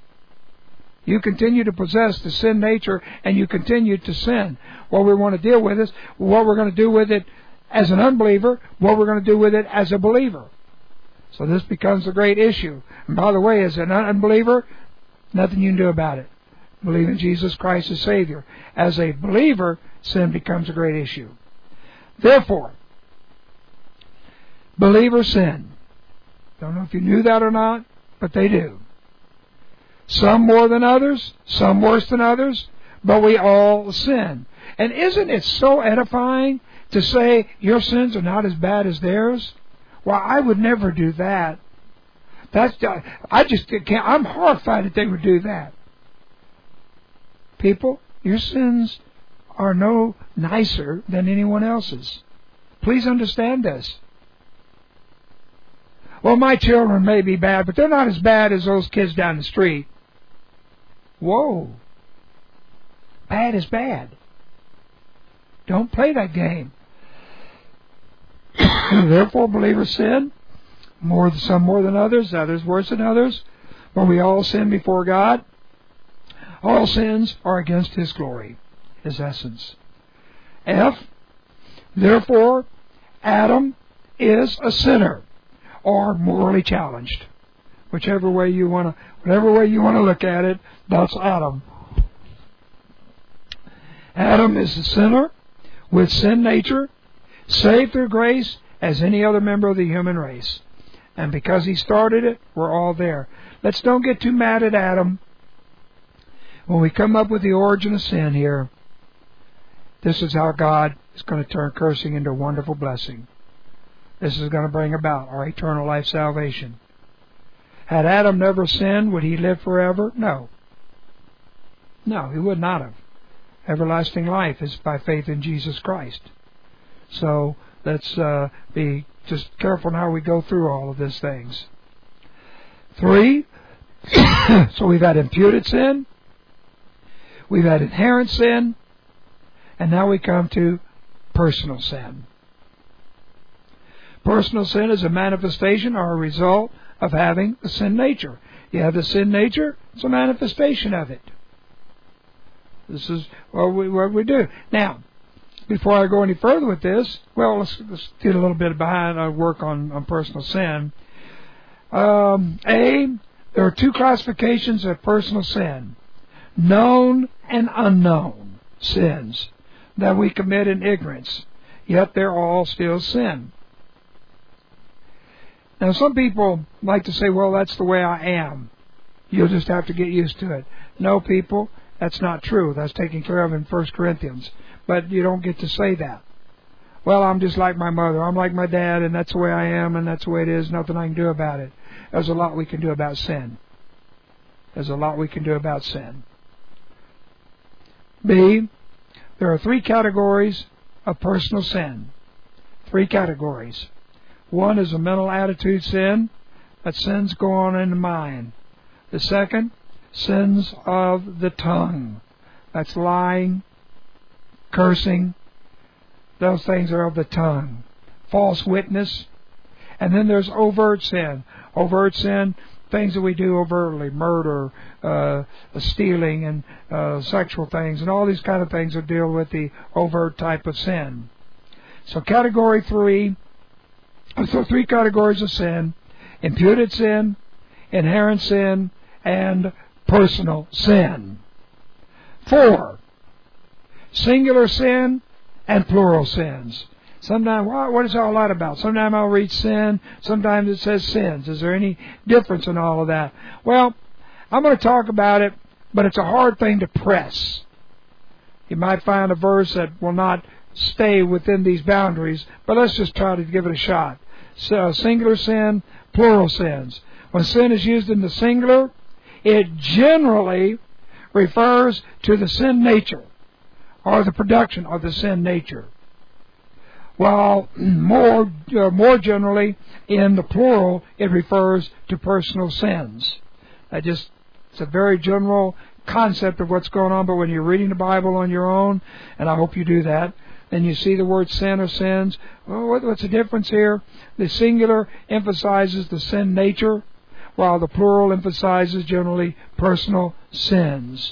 You continue to possess the sin nature and you continue to sin. What we want to deal with is what we're going to do with it as an unbeliever, what we're going to do with it as a believer. So this becomes a great issue. And by the way, as an unbeliever, nothing you can do about it. Believe in Jesus Christ as Savior. As a believer, sin becomes a great issue. Therefore, believers sin. Don't know if you knew that or not, but they do. Some more than others, some worse than others, but we all sin. And isn't it so edifying to say your sins are not as bad as theirs? Well, I would never do that. That's I just can't. I'm horrified that they would do that. People, your sins are no nicer than anyone else's. Please understand this. Well, my children may be bad, but they're not as bad as those kids down the street. Whoa. Bad is bad. Don't play that game. Therefore, believers sin. More, some more than others, others worse than others. But we all sin before God. All sins are against His glory, His essence. F. Therefore, Adam is a sinner or morally challenged. Whichever way you want to, whatever way you want to look at it, that's Adam. Adam is a sinner with sin nature, saved through grace as any other member of the human race. And because he started it, we're all there. Let's don't get too mad at Adam. When we come up with the origin of sin here, this is how God is going to turn cursing into a wonderful blessing. This is going to bring about our eternal life salvation. Had Adam never sinned, would he live forever? No. No, he would not have. Everlasting life is by faith in Jesus Christ. So let's uh, be just careful in how we go through all of these things. Three, so we've had imputed sin, we've had inherent sin, and now we come to personal sin. Personal sin is a manifestation or a result of having the sin nature. You have the sin nature, it's a manifestation of it. This is what we, what we do. Now, before I go any further with this, well, let's, let's get a little bit behind our work on, on personal sin. Um, A, there are two classifications of personal sin. Known and unknown sins that we commit in ignorance, yet they're all still sin. Now, some people like to say, well, that's the way I am. You'll just have to get used to it. No, people, that's not true. That's taken care of in First Corinthians. But you don't get to say that. Well, I'm just like my mother. I'm like my dad, and that's the way I am, and that's the way it is. Nothing I can do about it. There's a lot we can do about sin. There's a lot we can do about sin. B, there are three categories of personal sin. Three categories. One is a mental attitude sin. That sins go on in the mind. The second, sins of the tongue. That's lying, cursing. Those things are of the tongue. False witness. And then there's overt sin. Overt sin, things that we do overtly, murder, uh, stealing, and uh, sexual things, and all these kind of things that deal with the overt type of sin. So category three, so three categories of sin: imputed sin, inherent sin, and personal sin. Four, singular sin and plural sins. Sometimes, what is all that about? Sometimes I'll read sin, sometimes it says sins. Is there any difference in all of that? Well, I'm going to talk about it, but it's a hard thing to press. You might find a verse that will not stay within these boundaries, but let's just try to give it a shot. So, singular sin, plural sins. When sin is used in the singular, it generally refers to the sin nature or the production of the sin nature. While more uh, more generally, in the plural, it refers to personal sins. I just it's a very general concept of what's going on, but when you're reading the Bible on your own, and I hope you do that, then you see the word sin or sins. Well, what, what's the difference here? The singular emphasizes the sin nature, while the plural emphasizes generally personal sins.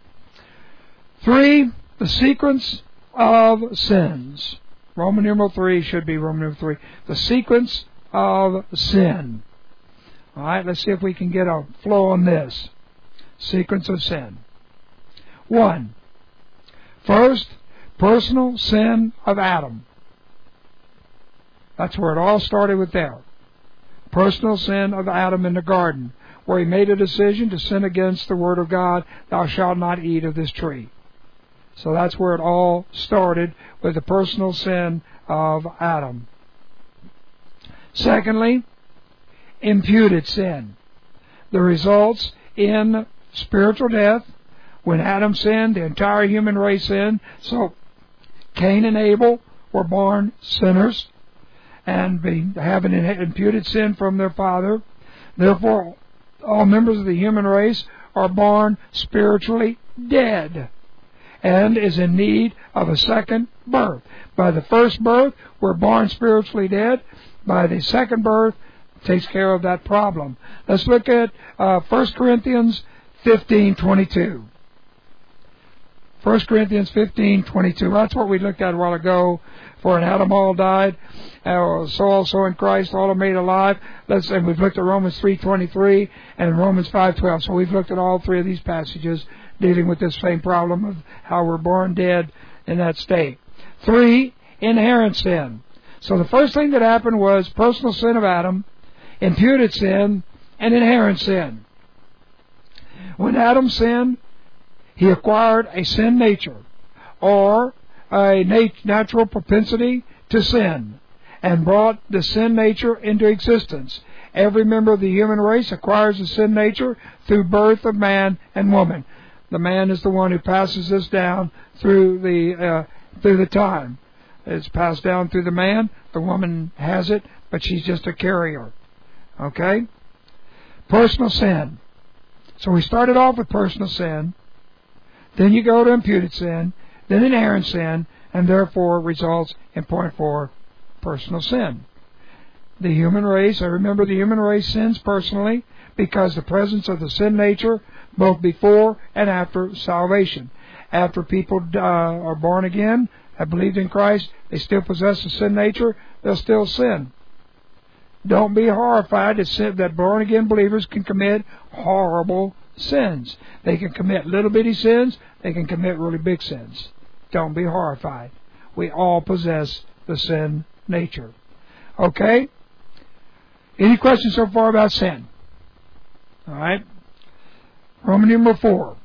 Three, the sequence of sins. Roman numeral three should be Roman numeral three. The sequence of sin. All right, let's see if we can get a flow on this. Sequence of sin. One, first, personal sin of Adam. That's where it all started with there. Personal sin of Adam in the garden, where he made a decision to sin against the Word of God, thou shalt not eat of this tree. So that's where it all started, with the personal sin of Adam. Secondly, imputed sin. The results in spiritual death. When Adam sinned, the entire human race sinned. So Cain and Abel were born sinners and be, have an imputed sin from their father. Therefore, all members of the human race are born spiritually dead and is in need of a second birth. By the first birth, we're born spiritually dead. By the second birth, it takes care of that problem. Let's look at uh, First Corinthians fifteen twenty-two. First Corinthians fifteen twenty-two. That's what we looked at a while ago. For in Adam all died, uh, so also in Christ all are made alive. Let's, and we've looked at Romans three twenty-three and Romans five twelve. So we've looked at all three of these passages dealing with this same problem of how we're born dead in that state. Three, inherent sin. So the first thing that happened was personal sin of Adam, imputed sin, and inherent sin. When Adam sinned, he acquired a sin nature, or a nat- natural propensity to sin, and brought the sin nature into existence. Every member of the human race acquires a sin nature through birth of man and woman. The man is the one who passes this down through the uh, through the time. It's passed down through the man. The woman has it, but she's just a carrier. Okay? Personal sin. So we started off with personal sin. Then you go to imputed sin, then inherent sin, and therefore results in point four, personal sin. The human race, I remember the human race sins personally because the presence of the sin nature both before and after salvation. After people uh, are born again, have believed in Christ, they still possess the sin nature, they'll still sin. Don't be horrified that, sin, that born again believers can commit horrible sins. They can commit little bitty sins, they can commit really big sins. Don't be horrified. We all possess the sin nature. Okay? Any questions so far about sin? Alright? Roman number four.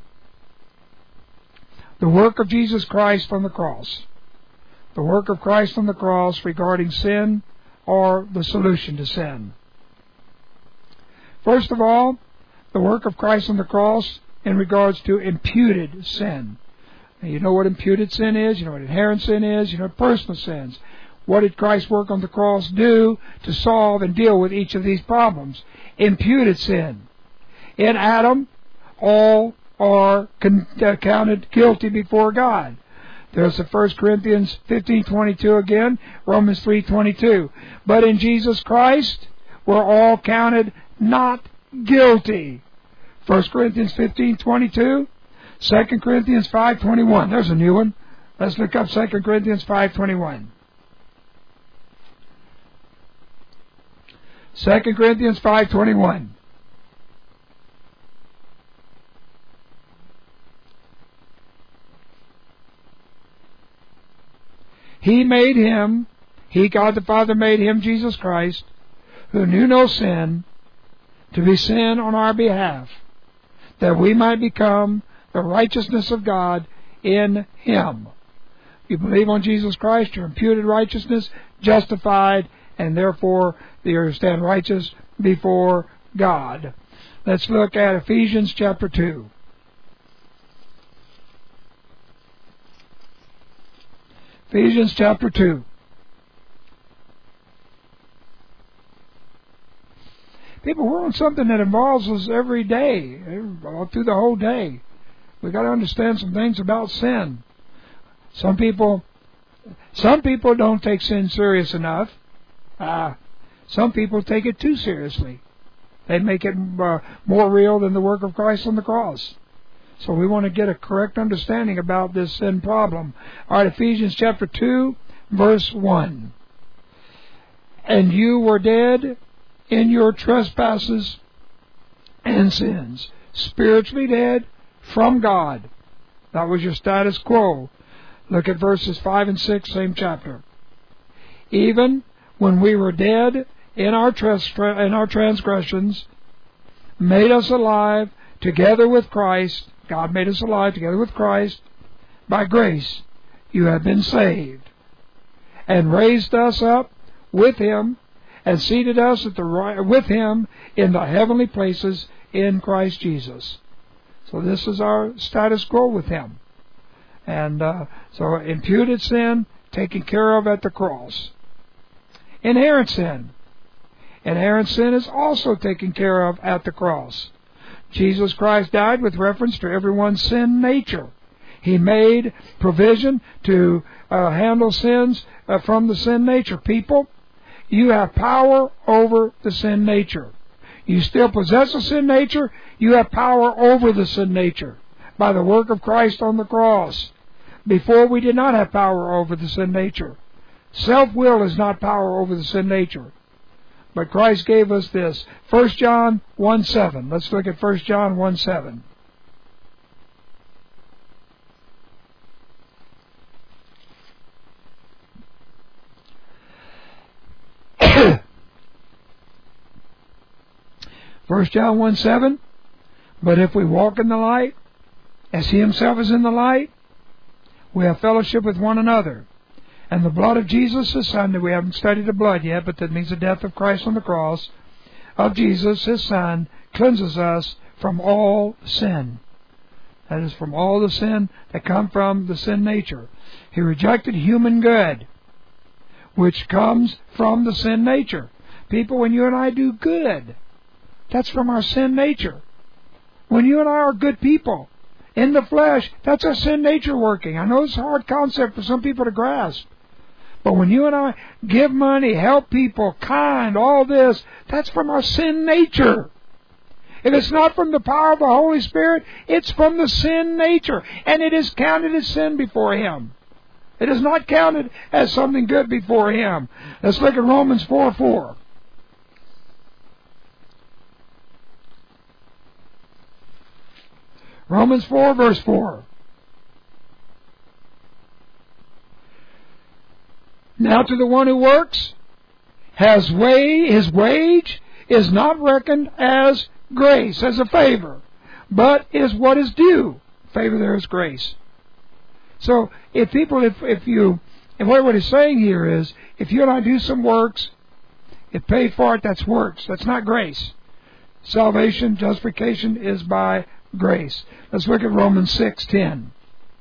The work of Jesus Christ on the cross. The work of Christ on the cross regarding sin or the solution to sin. First of all, the work of Christ on the cross in regards to imputed sin. Now, you know what imputed sin is, you know what inherent sin is, you know what personal sins. What did Christ's work on the cross do to solve and deal with each of these problems? Imputed sin. In Adam, all are con- uh, counted guilty before God. There's the First Corinthians fifteen twenty-two again, Romans three twenty-two. But in Jesus Christ, we're all counted not guilty. First Corinthians fifteen twenty-two, Second Corinthians five twenty-one. There's a new one. Let's look up Second Corinthians five twenty-one. Second Corinthians five twenty-one. He made him, He, God the Father, made him, Jesus Christ, who knew no sin, to be sin on our behalf, that we might become the righteousness of God in Him. You believe on Jesus Christ, you're imputed righteousness, justified, and therefore you stand righteous before God. Let's look at Ephesians chapter two. Ephesians chapter two. People, we're on something that involves us every day, all through the whole day. We've got to understand some things about sin. Some people, some people don't take sin serious enough. Uh, some people take it too seriously. They make it uh, more real than the work of Christ on the cross. So we want to get a correct understanding about this sin problem. All right, Ephesians chapter two, verse one. And you were dead in your trespasses and sins, spiritually dead from God. That was your status quo. Look at verses five and six, same chapter. Even when we were dead in our, trans- in our transgressions, made us alive together with Christ. God made us alive together with Christ. By grace you have been saved, and raised us up with Him, and seated us at the right, with Him in the heavenly places in Christ Jesus. So this is our status quo with Him. And uh, so imputed sin taken care of at the cross. Inherent sin. Inherent sin is also taken care of at the cross. Jesus Christ died with reference to everyone's sin nature. He made provision to uh, handle sins uh, from the sin nature. People, you have power over the sin nature. You still possess a sin nature, you have power over the sin nature. by the work of Christ on the cross. Before, we did not have power over the sin nature. Self-will is not power over the sin nature. But Christ gave us this. First John one seven. Let's look at First John one seven. First John one seven. But if we walk in the light, as He Himself is in the light, we have fellowship with one another. And the blood of Jesus, His Son, that we haven't studied the blood yet, but that means the death of Christ on the cross, of Jesus, His Son, cleanses us from all sin. That is, from all the sin that come from the sin nature. He rejected human good, which comes from the sin nature. People, when you and I do good, that's from our sin nature. When you and I are good people, in the flesh, that's our sin nature working. I know it's a hard concept for some people to grasp. But when you and I give money, help people, kind, all this, that's from our sin nature. If it's not from the power of the Holy Spirit, it's from the sin nature. And it is counted as sin before Him. It is not counted as something good before Him. Let's look at Romans four four. Romans four, verse four. Now to the one who works, has way, his wage is not reckoned as grace, as a favor, but is what is due. Favor there is grace. So if people, if, if you, and what, what he's saying here is, if you and I do some works, if paid for it, that's works. That's not grace. Salvation, justification is by grace. Let's look at Romans six ten.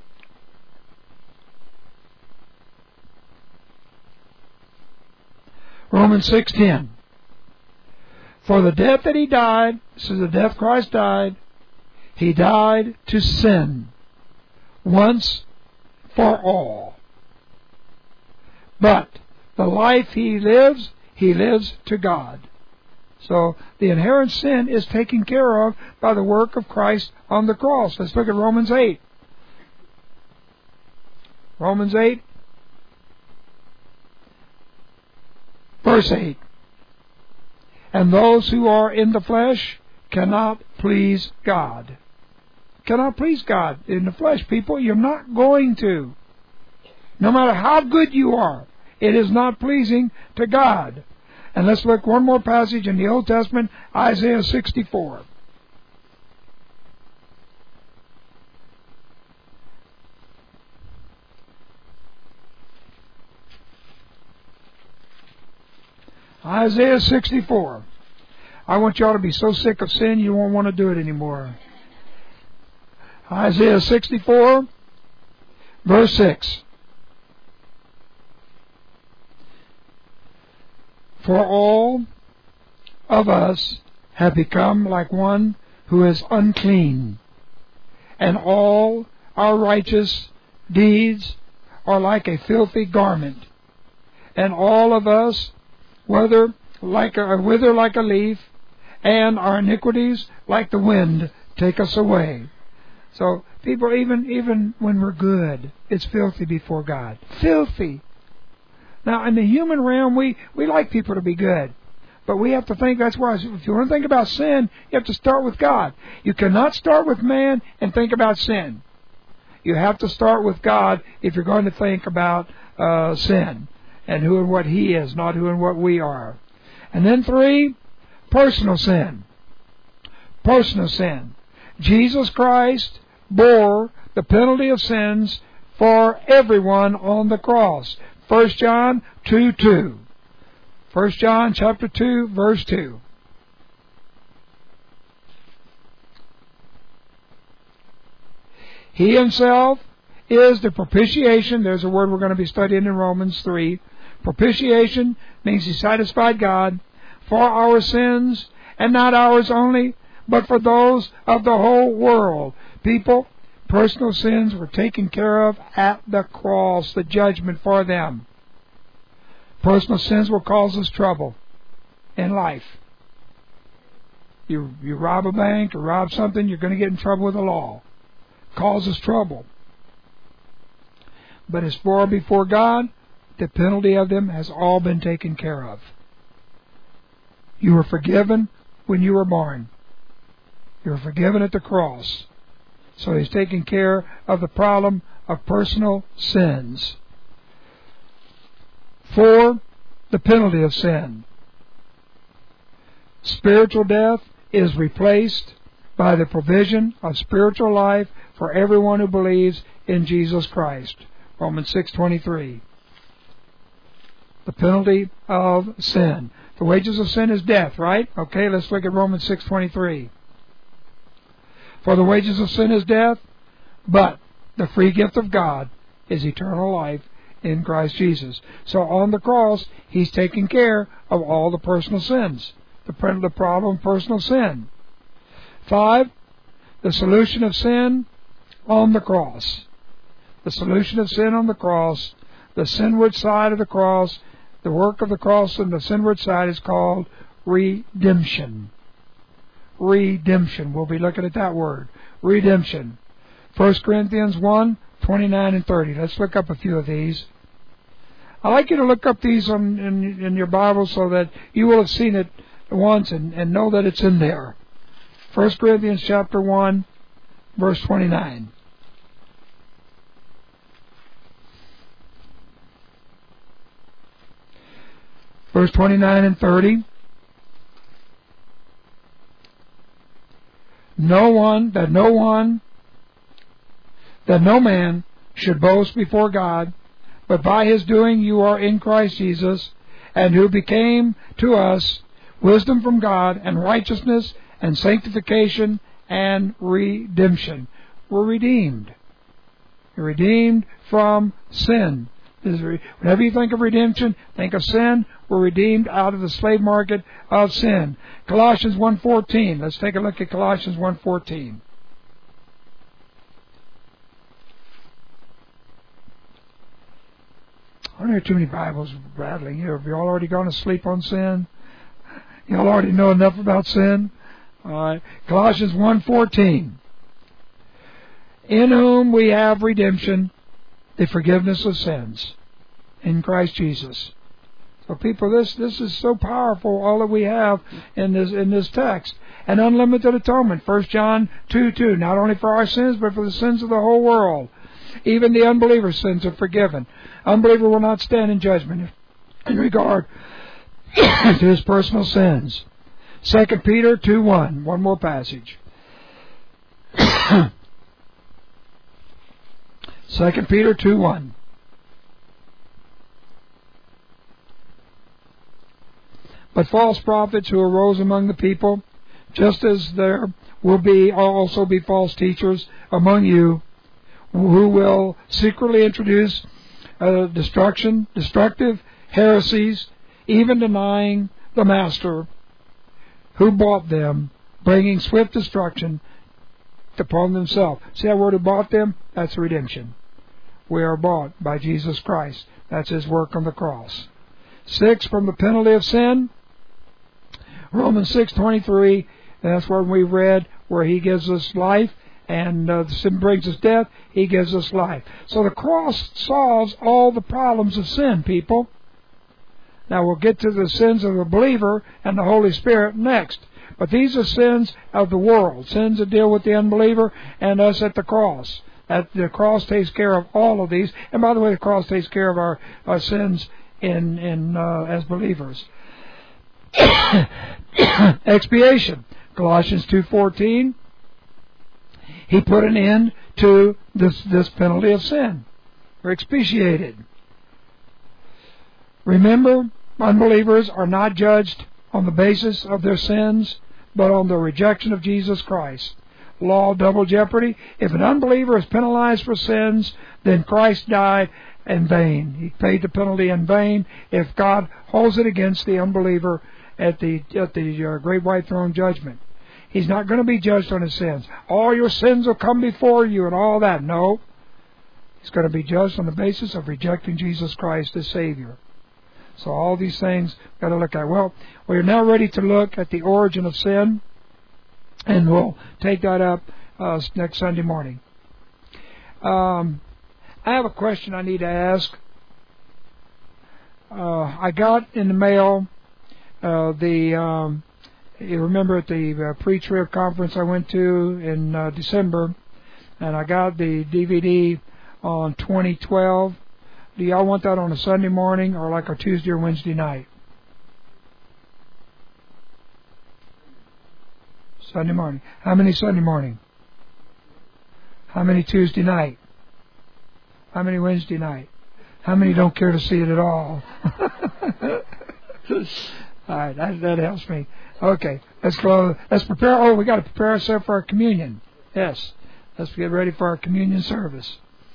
Romans six ten. For the death that He died, this is the death Christ died, He died to sin once for all. But the life He lives, He lives to God. So the inherent sin is taken care of by the work of Christ on the cross. Let's look at Romans eight. Romans eight, verse eight. And those who are in the flesh cannot please God. Cannot please God in the flesh, people. You're not going to. No matter how good you are, it is not pleasing to God. And let's look one more passage in the Old Testament, Isaiah sixty-four. Isaiah sixty-four. I want y'all to be so sick of sin you won't want to do it anymore. Isaiah sixty-four, verse six. For all of us have become like one who is unclean, and all our righteous deeds are like a filthy garment, and all of us wither like a, wither like a leaf, and our iniquities like the wind take us away. So people, even even when we're good, it's filthy before God. Filthy. Now, in the human realm, we, we like people to be good. But we have to think, that's why, if you want to think about sin, you have to start with God. You cannot start with man and think about sin. You have to start with God if you're going to think about uh, sin and who and what He is, not who and what we are. And then three, personal sin. Personal sin. Jesus Christ bore the penalty of sins for everyone on the cross. First John two two. First John chapter two, verse two. He Himself is the propitiation. There's a word we're going to be studying in Romans three. Propitiation means He satisfied God for our sins, and not ours only, but for those of the whole world. People, personal sins were taken care of at the cross, the judgment for them. Personal sins will cause us trouble in life. You you rob a bank or rob something, you're going to get in trouble with the law. causes trouble. But as far before God, the penalty of them has all been taken care of. You were forgiven when you were born. You were forgiven at the cross. So He's taking care of the problem of personal sins. Four, the penalty of sin. Spiritual death is replaced by the provision of spiritual life for everyone who believes in Jesus Christ. Romans six twenty-three. The penalty of sin. The wages of sin is death, right? Okay, let's look at Romans six twenty-three. For the wages of sin is death, but the free gift of God is eternal life in Christ Jesus. So on the cross, He's taking care of all the personal sins. The, the problem of personal sin. Five, the solution of sin on the cross. The solution of sin on the cross, the sinward side of the cross, the work of the cross on the sinward side is called redemption. Redemption. We'll be looking at that word. Redemption. First Corinthians one, twenty-nine and thirty. Let's look up a few of these. I'd like you to look up these on, in, in your Bible so that you will have seen it once and, and know that it's in there. First Corinthians chapter one, verse twenty-nine. Verse twenty-nine and thirty. No one, that no one, that no man should boast before God, but by His doing you are in Christ Jesus, and who became to us wisdom from God, and righteousness, and sanctification, and redemption. We're redeemed. You're redeemed from sin. Whenever you think of redemption, think of sin. We're redeemed out of the slave market of sin. Colossians one fourteen. Let's take a look at Colossians one fourteen. I don't hear too many Bibles rattling here. Have you all already gone to sleep on sin? You all already know enough about sin? All right. Colossians one fourteen. In whom we have redemption, the forgiveness of sins in Christ Jesus. So people, this this is so powerful, all that we have in this in this text. An unlimited atonement. First John two two. Not only for our sins, but for the sins of the whole world. Even the unbeliever's sins are forgiven. Unbeliever will not stand in judgment in regard to his personal sins. Second Peter two one. One more passage. Second Peter two one. But false prophets who arose among the people, just as there will be also be false teachers among you, who will secretly introduce uh, destruction, destructive heresies, even denying the Master who bought them, bringing swift destruction upon themselves. See that word who bought them? That's redemption. We are bought by Jesus Christ. That's His work on the cross. Six, from the penalty of sin. Romans six twenty-three. That's where we read where He gives us life, and uh, sin brings us death. He gives us life. So the cross solves all the problems of sin, people. Now we'll get to the sins of the believer and the Holy Spirit next. But these are sins of the world, sins that deal with the unbeliever and us at the cross. At the cross takes care of all of these. And by the way, the cross takes care of our, our sins in in uh, as believers. Expiation. Colossians two fourteen. He put an end to this this penalty of sin. We're expiated. Remember, unbelievers are not judged on the basis of their sins, but on the rejection of Jesus Christ. Law of double jeopardy. If an unbeliever is penalized for sins, then Christ died in vain. He paid the penalty in vain if God holds it against the unbeliever at the at the uh, great white throne judgment. He's not going to be judged on his sins. All your sins will come before you and all that. No. He's going to be judged on the basis of rejecting Jesus Christ as Savior. So all these things we've got to look at. Well, we're now ready to look at the origin of sin, and we'll take that up uh, next Sunday morning. Um, I have a question I need to ask. Uh, I got in the mail uh, the, um, you remember at the uh, pre-trib conference I went to in uh, December, and I got the D V D on twenty twelve. Do y'all want that on a Sunday morning or like a Tuesday or Wednesday night? Sunday morning. How many Sunday morning? How many Tuesday night? How many Wednesday night? How many don't care to see it at all? All right, that, that helps me. Okay, let's go. Let's prepare. Oh, we got to prepare ourselves for our communion. Yes, let's get ready for our communion service.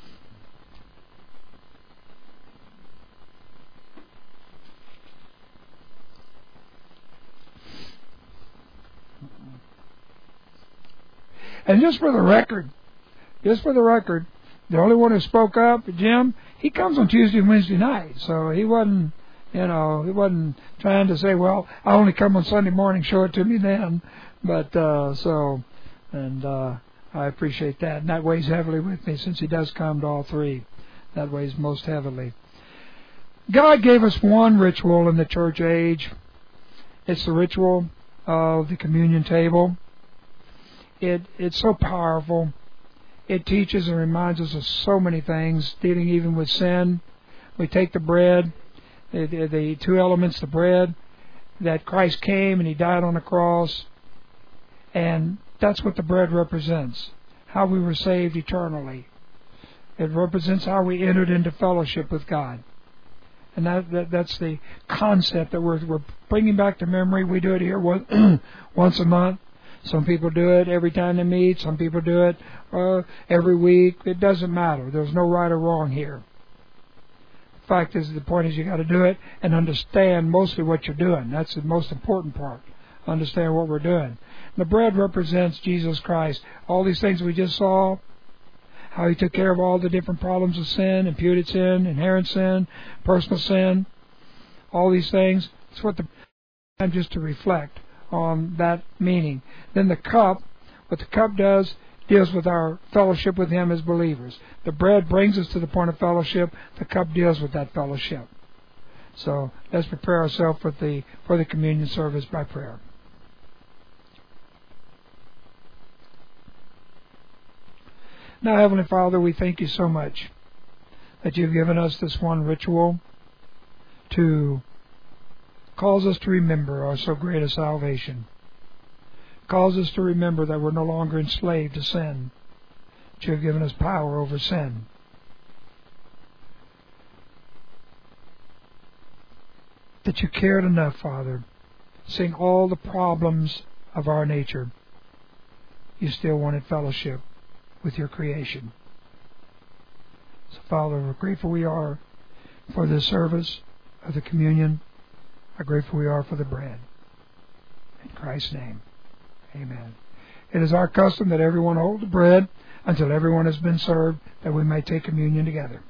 And just for the record, just for the record, the only one who spoke up, Jim, he comes on Tuesday and Wednesday night, so he wasn't, you know, he wasn't trying to say, well, I only come on Sunday morning, show it to me then. But, uh, so, and uh, I appreciate that. And that weighs heavily with me since he does come to all three. That weighs most heavily. God gave us one ritual in the church age. It's the ritual of the communion table. It It's so powerful. It teaches and reminds us of so many things, dealing even with sin. We take the bread, the, the, the two elements, the bread, that Christ came and He died on the cross, and that's what the bread represents, how we were saved eternally. It represents how we entered into fellowship with God. And that, that that's the concept that we're, we're bringing back to memory. We do it here once, once a month. Some people do it every time they meet. Some people do it uh, every week. It doesn't matter. There's no right or wrong here. The fact is, the point is you got to do it and understand mostly what you're doing. That's the most important part. Understand what we're doing. The bread represents Jesus Christ. All these things we just saw, how He took care of all the different problems of sin, imputed sin, inherent sin, personal sin, all these things. It's what the time just to reflect on that meaning. Then the cup, what the cup does, deals with our fellowship with Him as believers. The bread brings us to the point of fellowship. The cup deals with that fellowship. So let's prepare ourselves for the for the communion service by prayer. Now, Heavenly Father, we thank You so much that You've given us this one ritual to cause us to remember our so great a salvation. Cause us to remember that we're no longer enslaved to sin. That You have given us power over sin. That You cared enough, Father, seeing all the problems of our nature, You still wanted fellowship with Your creation. So, Father, we're grateful we are for this service of the communion. How grateful we are for the bread. In Christ's name, amen. It is our custom that everyone hold the bread until everyone has been served, that we may take communion together.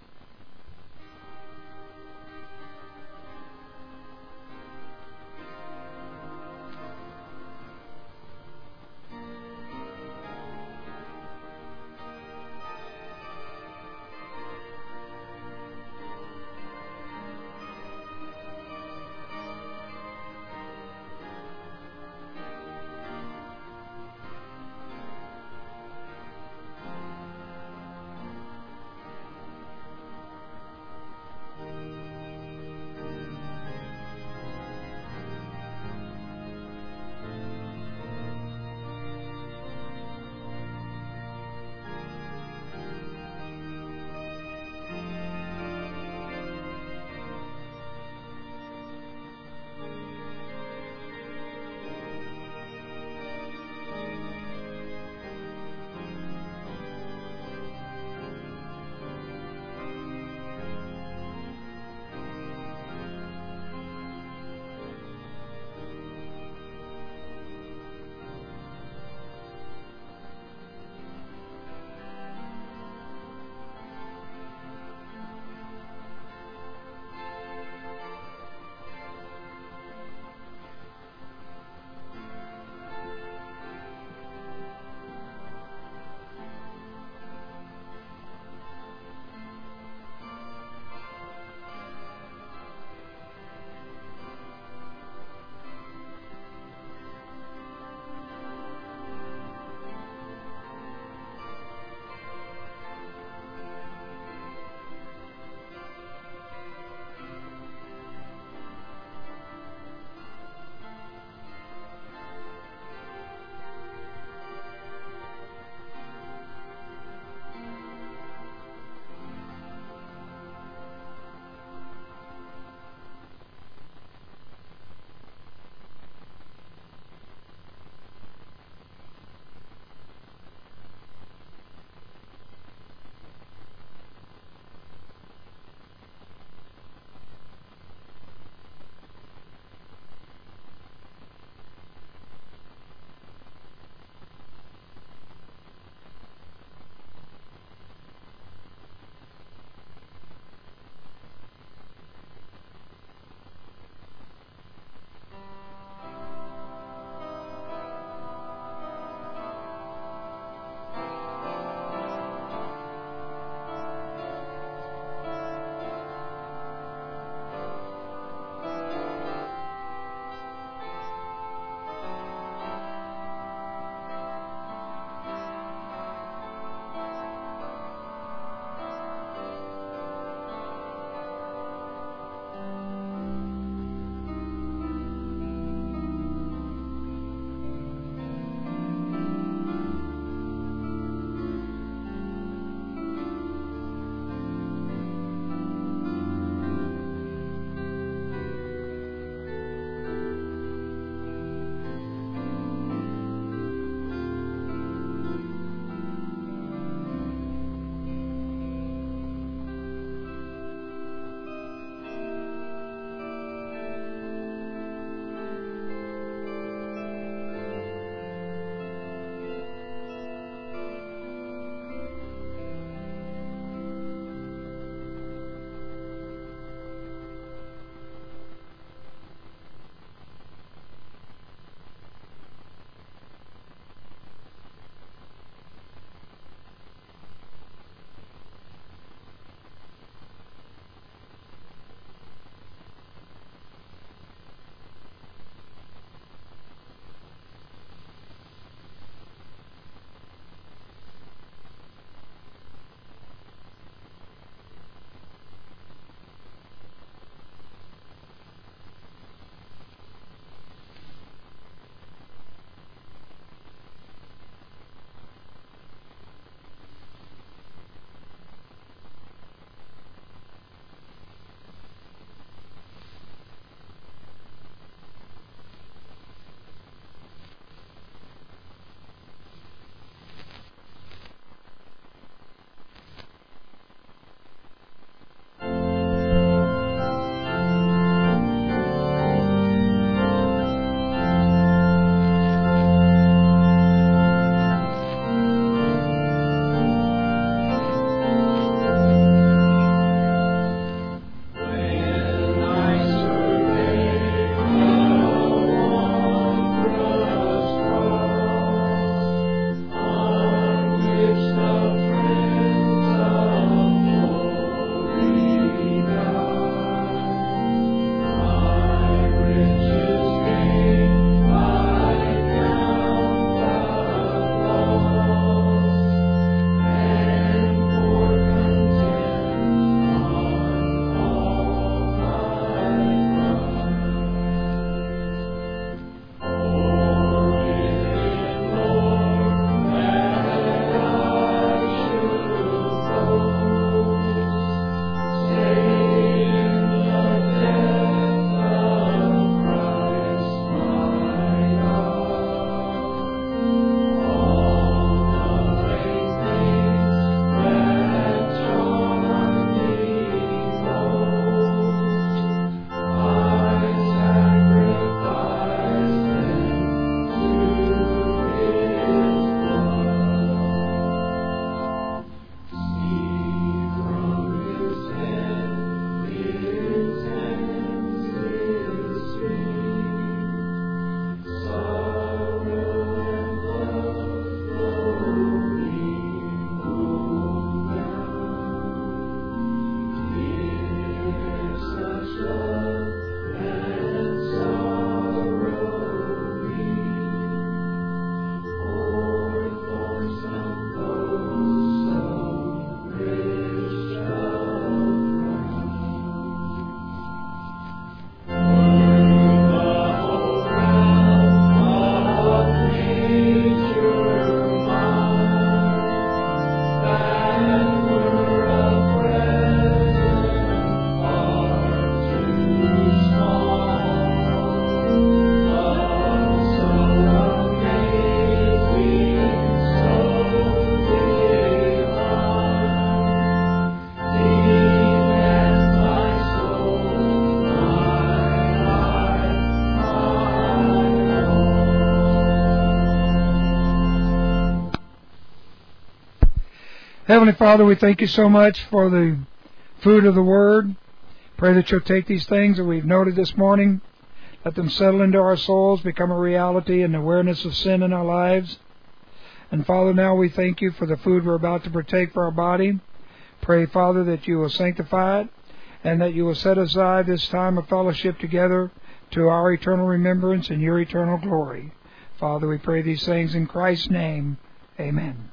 Heavenly Father, we thank you so much for the food of the Word. Pray that you'll take these things that we've noted this morning, let them settle into our souls, become a reality and awareness of sin in our lives. And Father, now we thank you for the food we're about to partake for our body. Pray, Father, that you will sanctify it and that you will set aside this time of fellowship together to our eternal remembrance and your eternal glory. Father, we pray these things in Christ's name. Amen.